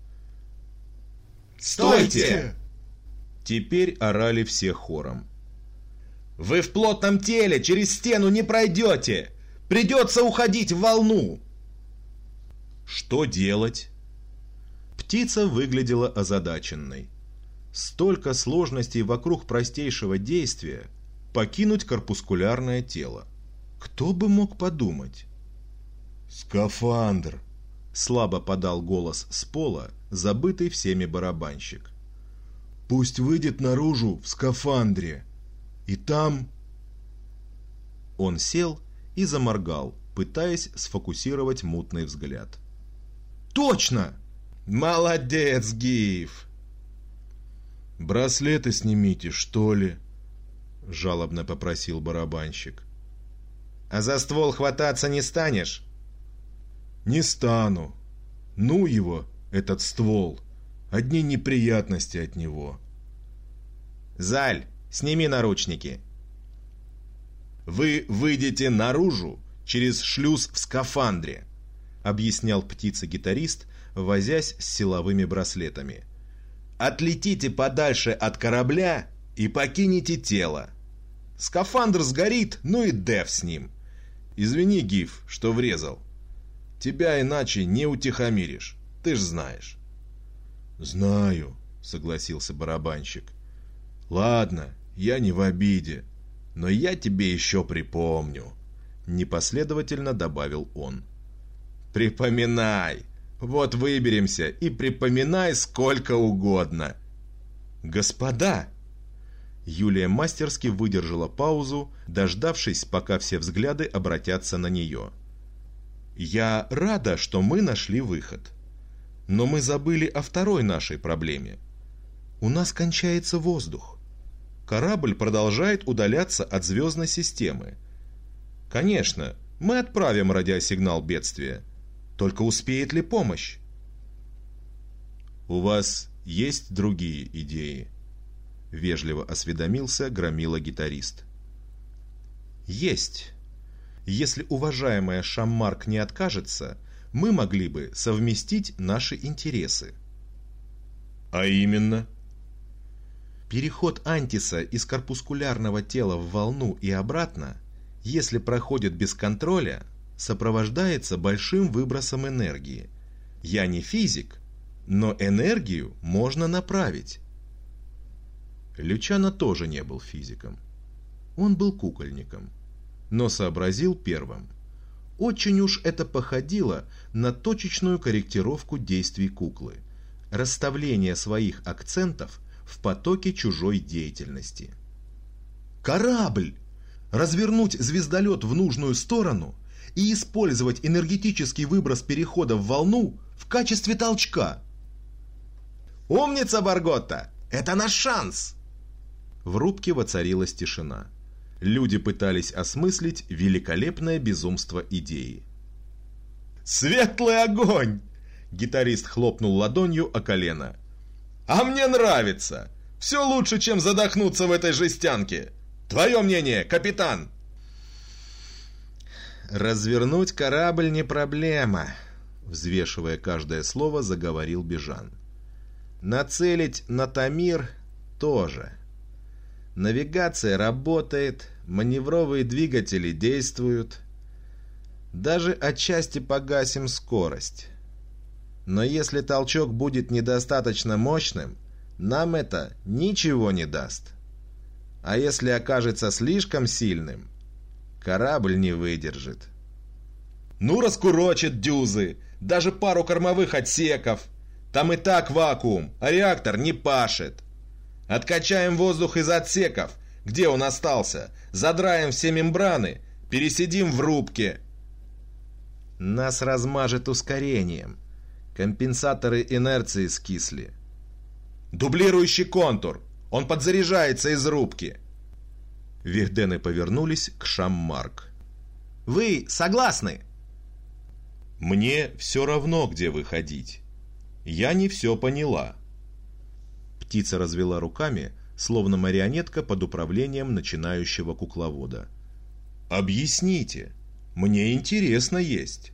«Стойте!» Теперь орали все хором. «Вы в плотном теле через стену не пройдете! Придется уходить в волну!» Что делать? Птица выглядела озадаченной. Столько сложностей вокруг простейшего действия — покинуть корпускулярное тело. Кто бы мог подумать? «Скафандр!» — слабо подал голос с пола, забытый всеми барабанщик. «Пусть выйдет наружу в скафандре. И там...» Он сел и заморгал, пытаясь сфокусировать мутный взгляд. «Точно! Молодец, Гиф!» «Браслеты снимите, что ли?» — жалобно попросил барабанщик. «А за ствол хвататься не станешь?» «Не стану. Ну его, этот ствол. Одни неприятности от него». «Заль, сними наручники». «Вы выйдете наружу через шлюз в скафандре», — объяснял птица-гитарист, возясь с силовыми браслетами. «Отлетите подальше от корабля и покинете тело. Скафандр сгорит, ну и деф с ним. Извини, Гиф, что врезал. Тебя иначе не утихомиришь, ты ж знаешь». «Знаю», — согласился барабанщик. «Ладно, я не в обиде. Но я тебе еще припомню», — непоследовательно добавил он. «Припоминай! Вот выберемся и припоминай сколько угодно!» «Господа!» Юлия мастерски выдержала паузу, дождавшись, пока все взгляды обратятся на нее. «Я рада, что мы нашли выход. Но мы забыли о второй нашей проблеме. У нас кончается воздух. Корабль продолжает удаляться от звездной системы. Конечно, мы отправим радиосигнал бедствия. Только успеет ли помощь?» «У вас есть другие идеи?» — вежливо осведомился громила-гитарист. «Есть. Если уважаемая Шаммарк не откажется, мы могли бы совместить наши интересы». «А именно?» Переход антиса из корпускулярного тела в волну и обратно, если проходит без контроля, сопровождается большим выбросом энергии. Я не физик, но энергию можно направить. Лючано тоже не был физиком. Он был кукольником, но сообразил первым. Очень уж это походило на точечную корректировку действий куклы, расставление своих акцентов в потоке чужой деятельности. «Корабль! Развернуть звездолет в нужную сторону и использовать энергетический выброс перехода в волну в качестве толчка!» «Умница, Барготта! Это наш шанс!» В рубке воцарилась тишина. Люди пытались осмыслить великолепное безумство идеи. «Светлый огонь!» Гитарист хлопнул ладонью о колено. «А мне нравится! Все лучше, чем задохнуться в этой жестянке! Твое мнение, капитан!» «Развернуть корабль не проблема», — взвешивая каждое слово, заговорил Бежан. «Нацелить на Тамир тоже. Навигация работает, маневровые двигатели действуют. Даже отчасти погасим скорость. Но если толчок будет недостаточно мощным, нам это ничего не даст. А если окажется слишком сильным, корабль не выдержит». Ну, раскурочит дюзы, даже пару кормовых отсеков. Там и так вакуум, а реактор не пашет. Откачаем воздух из отсеков, где он остался, задраем все мембраны, пересидим в рубке. Нас размажет ускорением. Компенсаторы инерции скисли. Дублирующий контур, он подзаряжается из рубки. Вихдены повернулись к Шаммарк. Вы согласны? Мне все равно, где выходить. Я не все поняла. Птица развела руками, словно марионетка под управлением начинающего кукловода. Объясните. Мне интересно есть.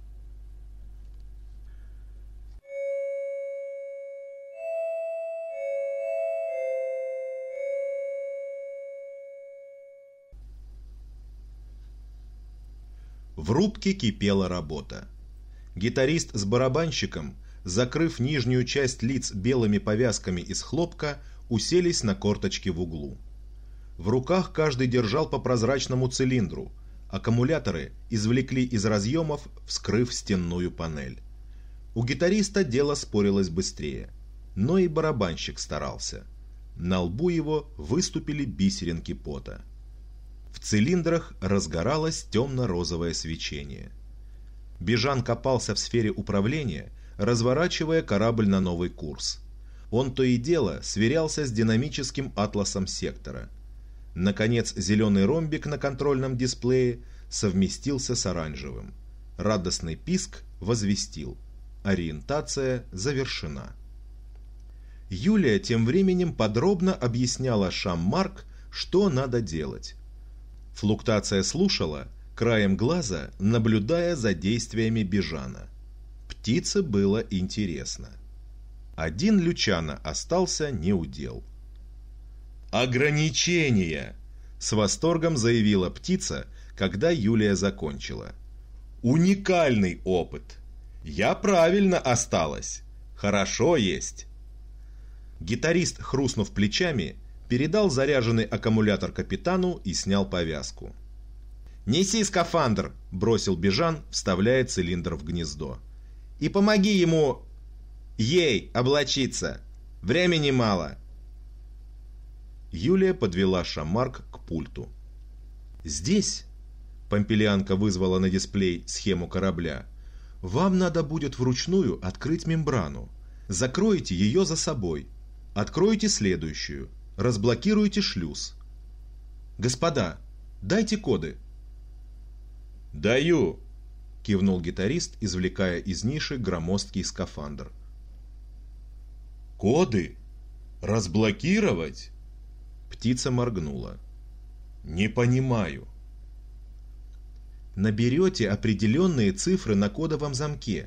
В рубке кипела работа. Гитарист с барабанщиком, закрыв нижнюю часть лиц белыми повязками из хлопка, уселись на корточки в углу. В руках каждый держал по прозрачному цилиндру. Аккумуляторы извлекли из разъемов, вскрыв стенную панель. У гитариста дело спорилось быстрее, но и барабанщик старался. На лбу его выступили бисеринки пота. В цилиндрах разгоралось темно-розовое свечение. Бежан копался в сфере управления, разворачивая корабль на новый курс. Он то и дело сверялся с динамическим атласом сектора. Наконец, зеленый ромбик на контрольном дисплее совместился с оранжевым. Радостный писк возвестил: ориентация завершена. Юлия тем временем подробно объясняла Шаммарк, что надо делать. Флуктация слушала, краем глаза наблюдая за действиями Бежана. Птице было интересно. Один Лючано остался неудел. «Ограничения!» — с восторгом заявила птица, когда Юлия закончила. «Уникальный опыт! Я правильно осталась! Хорошо есть!» Гитарист, хрустнув плечами, передал заряженный аккумулятор капитану и снял повязку. «Неси скафандр!» – бросил Бежан, вставляя цилиндр в гнездо. «И помоги ему... ей облачиться! Времени мало!» Юлия подвела Шаммарк к пульту. «Здесь...» – Помпелианка вызвала на дисплей схему корабля. «Вам надо будет вручную открыть мембрану. Закройте ее за собой. Откройте следующую. Разблокируйте шлюз. Господа, дайте коды». «Даю!» – кивнул гитарист, извлекая из ниши громоздкий скафандр. «Коды? Разблокировать?» Птица моргнула. «Не понимаю». «Наберете определенные цифры на кодовом замке».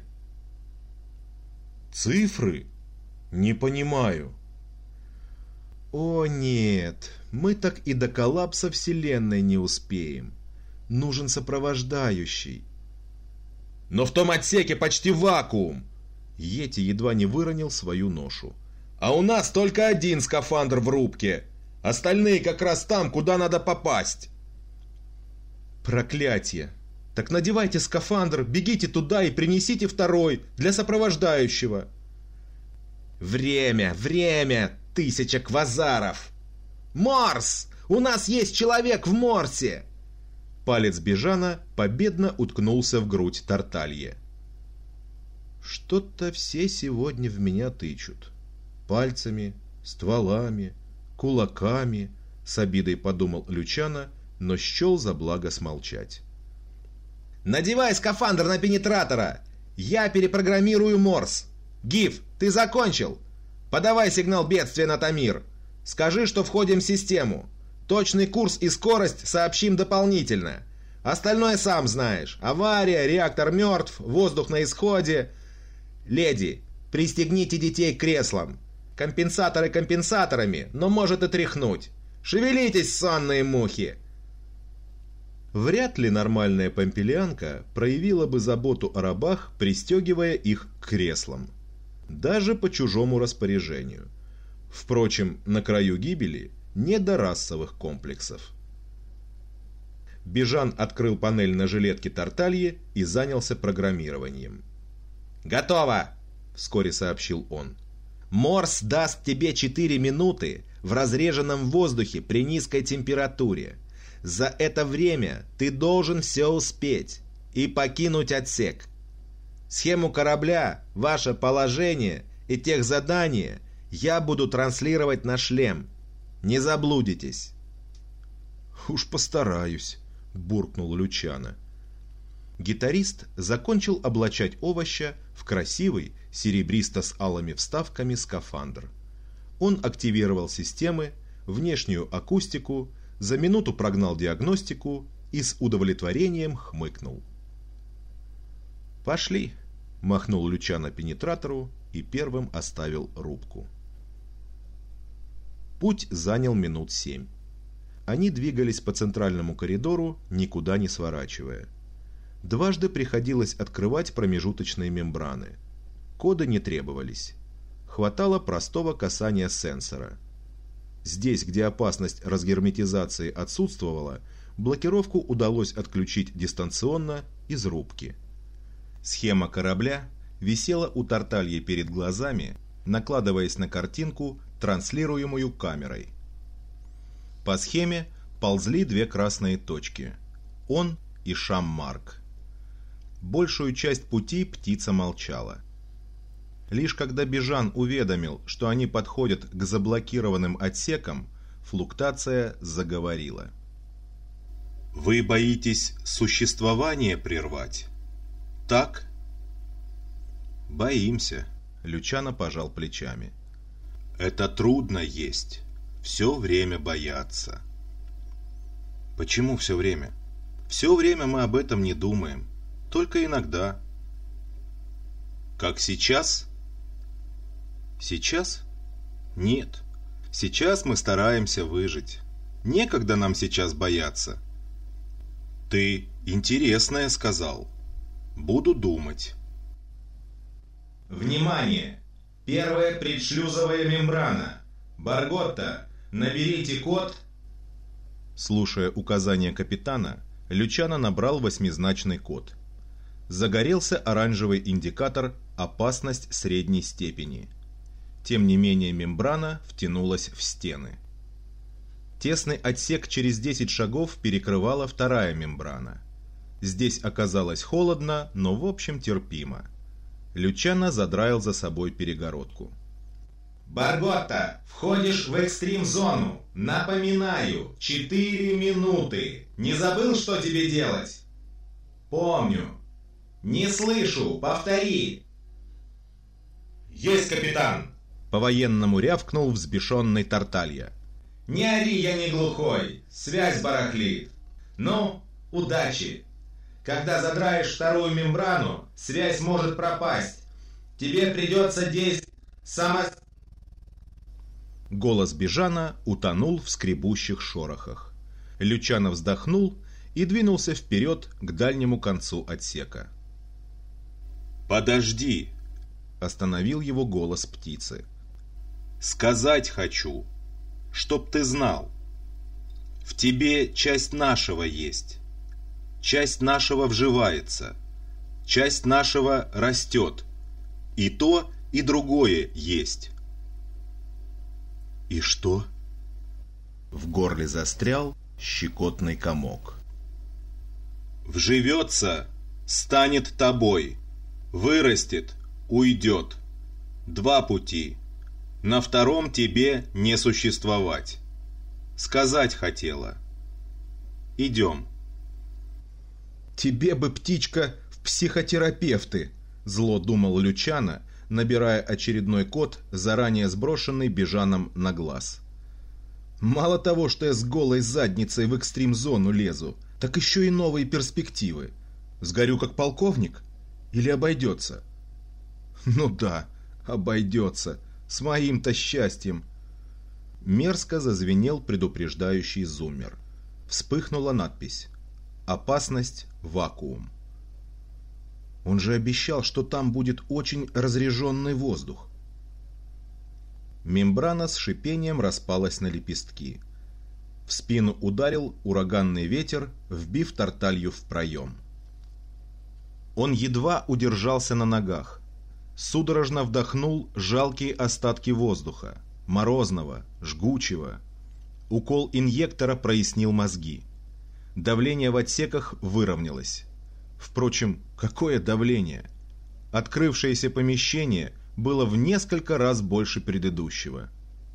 «Цифры? Не понимаю». «О нет, мы так и до коллапса Вселенной не успеем. Нужен сопровождающий». «Но в том отсеке почти вакуум!» Йети едва не выронил свою ношу. «А у нас только один скафандр в рубке. Остальные как раз там, куда надо попасть». «Проклятие! Так надевайте скафандр, бегите туда и принесите второй для сопровождающего». «Время, время! 1000 квазаров!» «Морс! У нас есть человек в Морсе!» Палец Бежана победно уткнулся в грудь Тарталье. «Что-то все сегодня в меня тычут. Пальцами, стволами, кулаками», — с обидой подумал Лючано, но счел за благо смолчать. «Надевай скафандр на пенетратора! Я перепрограммирую Морс! Гиф, ты закончил? Подавай сигнал бедствия на Тамир! Скажи, что входим в систему! Точный курс и скорость сообщим дополнительно! Остальное сам знаешь! Авария, реактор мертв, воздух на исходе! Леди, пристегните детей к креслам! Компенсаторы компенсаторами, но может и тряхнуть! Шевелитесь, сонные мухи!» Вряд ли нормальная помпелианка проявила бы заботу о рабах, пристегивая их к креслам. Даже по чужому распоряжению. Впрочем, на краю гибели не до расовых комплексов. Бежан открыл панель на жилетке Тартальи и занялся программированием. «Готово!» — вскоре сообщил он. «Морс даст тебе 4 минуты в разреженном воздухе при низкой температуре. За это время ты должен все успеть и покинуть отсек. Схему корабля, ваше положение и техзадание я буду транслировать на шлем. Не заблудитесь». «Уж постараюсь», — буркнул Лючано. Гитарист закончил облачать овоща в красивый, серебристо с алыми вставками скафандр. Он активировал системы, внешнюю акустику, за минуту прогнал диагностику и с удовлетворением хмыкнул. «Пошли», — махнул Лючано пенетратору и первым оставил рубку. Путь занял минут 7. Они двигались по центральному коридору, никуда не сворачивая. Дважды приходилось открывать промежуточные мембраны. Коды не требовались. Хватало простого касания сенсора. Здесь, где опасность разгерметизации отсутствовала, блокировку удалось отключить дистанционно из рубки. Схема корабля висела у Тартальи перед глазами, накладываясь на картинку, транслируемую камерой. По схеме ползли 2 красные точки. Он и Шаммарк. Большую часть пути птица молчала. Лишь когда Бежан уведомил, что они подходят к заблокированным отсекам, флуктация заговорила. «Вы боитесь существование прервать? Так?» «Боимся», — Лючано пожал плечами. «Это трудно есть. Все время бояться». «Почему все время? Все время мы об этом не думаем. Только иногда». «Как сейчас?» «Сейчас? Нет. Сейчас мы стараемся выжить. Некогда нам сейчас бояться». «Ты интересное сказал. Буду думать». «Внимание! Первая предшлюзовая мембрана. Барготта, наберите код». Слушая указания капитана, Лючано набрал 8-значный код. Загорелся оранжевый индикатор «Опасность средней степени». Тем не менее мембрана втянулась в стены. Тесный отсек через 10 шагов перекрывала вторая мембрана. Здесь оказалось холодно, но в общем терпимо. Лючано задраил за собой перегородку. «Барготта, входишь в экстрим-зону. Напоминаю, 4 минуты. Не забыл, что тебе делать?» «Помню». «Не слышу, повтори». «Есть, капитан!» По-военному рявкнул взбешенный Тарталья. «Не ори, я не глухой. Связь барахлит. Ну, удачи. Когда задраешь вторую мембрану, связь может пропасть. Тебе придется действовать Голос Бежана утонул в скребущих шорохах. Лючано вздохнул и двинулся вперед к дальнему концу отсека. «Подожди!» — остановил его голос птицы. «Сказать хочу, чтоб ты знал. В тебе часть нашего есть. Часть нашего вживается. Часть нашего растет. И то, и другое есть». «И что?» В горле застрял щекотный комок. «Вживется, станет тобой. Вырастет, уйдет. 2 пути. На втором тебе не существовать. Сказать хотела. Идем». «Тебе бы, птичка, в психотерапевты!» — зло думал Лючано, набирая очередной код, заранее сброшенный Бежаном на глаз. «Мало того, что я с голой задницей в экстрим-зону лезу, так еще и новые перспективы. Сгорю как полковник? Или обойдется?» «Ну да, обойдется. С моим-то счастьем». Мерзко зазвенел предупреждающий зуммер. Вспыхнула надпись: «Опасность, вакуум». Он же обещал, что там будет очень разреженный воздух. Мембрана с шипением распалась на лепестки. В спину ударил ураганный ветер, вбив Тарталью в проем. Он едва удержался на ногах. Судорожно вдохнул жалкие остатки воздуха, морозного, жгучего. Укол инъектора прояснил мозги. Давление в отсеках выровнялось. Впрочем, какое давление? Открывшееся помещение было в несколько раз больше предыдущего.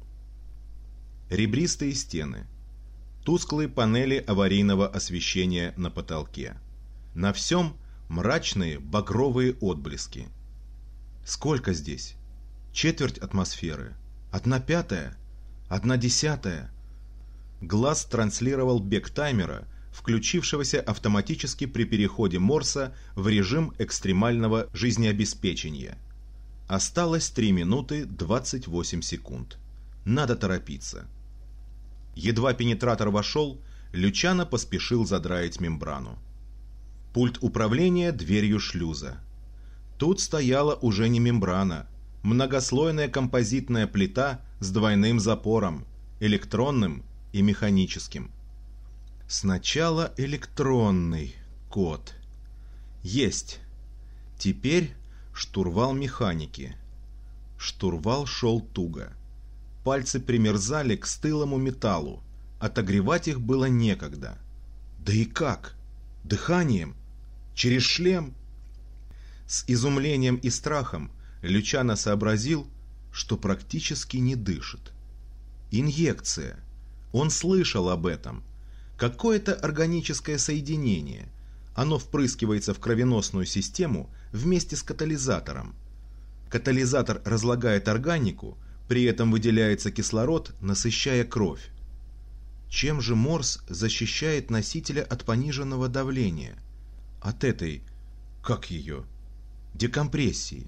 Ребристые стены. Тусклые панели аварийного освещения на потолке. На всем мрачные багровые отблески. Сколько здесь? Четверть атмосферы? 1/5? 1/10? Глаз транслировал бег таймера, включившегося автоматически при переходе Морса в режим экстремального жизнеобеспечения. Осталось 3 минуты 28 секунд. Надо торопиться. Едва пенетратор вошел, Лючано поспешил задраить мембрану. Пульт управления дверью шлюза. Тут стояла уже не мембрана, многослойная композитная плита с двойным запором, электронным и механическим. Сначала электронный код. Есть. Теперь штурвал механики. Штурвал шел туго. Пальцы примерзали к стылому металлу. Отогревать их было некогда. Да и как? Дыханием? Через шлем? С изумлением и страхом Лючано сообразил, что практически не дышит. Инъекция. Он слышал об этом. Какое-то органическое соединение. Оно впрыскивается в кровеносную систему вместе с катализатором. Катализатор разлагает органику, при этом выделяется кислород, насыщая кровь. Чем же Морс защищает носителя от пониженного давления? От этой, как ее, декомпрессии.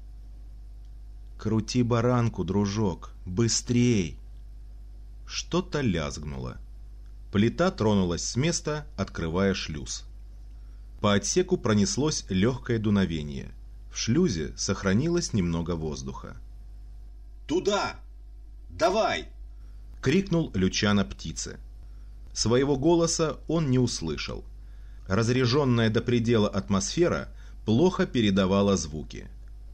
Крути баранку, дружок, быстрей! Что-то лязгнуло. Плита тронулась с места, открывая шлюз. По отсеку пронеслось легкое дуновение. В шлюзе сохранилось немного воздуха. «Туда! Давай!» — крикнул Лючано птице. Своего голоса он не услышал. Разряженная до предела атмосфера плохо передавала звуки.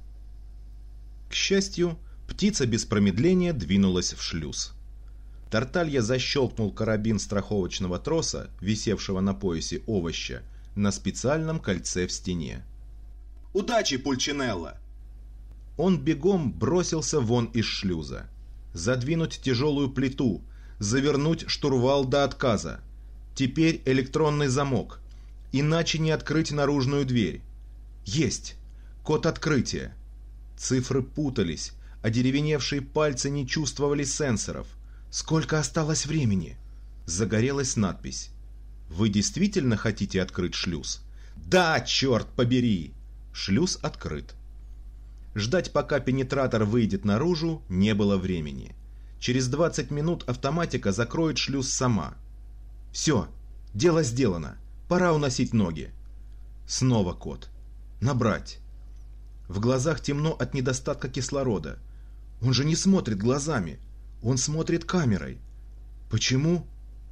К счастью, птица без промедления двинулась в шлюз. Тарталья защелкнул карабин страховочного троса, висевшего на поясе овоща, на специальном кольце в стене. «Удачи, Пульчинелло!» Он бегом бросился вон из шлюза. Задвинуть тяжелую плиту, завернуть штурвал до отказа. Теперь электронный замок. Иначе не открыть наружную дверь. Есть! Код открытия. Цифры путались, одеревеневшие пальцы не чувствовали сенсоров. Сколько осталось времени? Загорелась надпись. Вы действительно хотите открыть шлюз? Да, черт побери! Шлюз открыт. Ждать, пока пенетратор выйдет наружу, не было времени. Через 20 минут автоматика закроет шлюз сама. Все, дело сделано. Пора уносить ноги. Снова код. Набрать. В глазах темно от недостатка кислорода. Он же не смотрит глазами. Он смотрит камерой. Почему?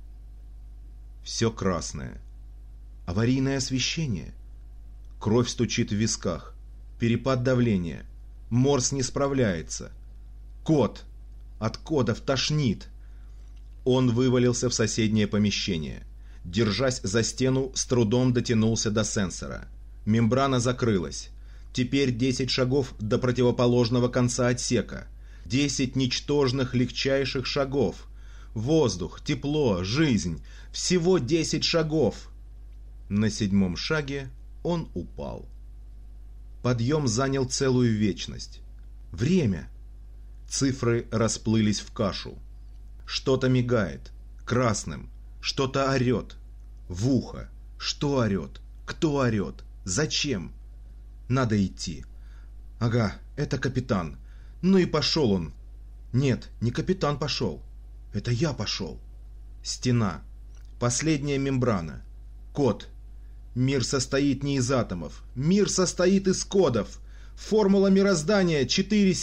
Все красное. Аварийное освещение. Кровь стучит в висках. Перепад давления. Морс не справляется. Код. От кодов тошнит. Он вывалился в соседнее помещение. Держась за стену, с трудом дотянулся до сенсора. Мембрана закрылась. Теперь 10 шагов до противоположного конца отсека. 10 ничтожных легчайших шагов. Воздух, тепло, жизнь. Всего 10 шагов. На 7-м шаге он упал. Подъем занял целую вечность. Время. Цифры расплылись в кашу. Что-то мигает. Красным. Что-то орет. В ухо. Что орет? Кто орет? Зачем? Надо идти. Ага, это капитан. Ну и пошел он. Нет, не капитан пошел. Это я пошел. Стена. Последняя мембрана. Код. Мир состоит не из атомов. Мир состоит из кодов. Формула мироздания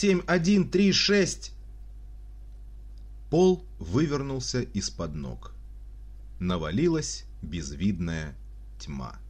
47136. Пол вывернулся из-под ног. Навалилась безвидная тьма.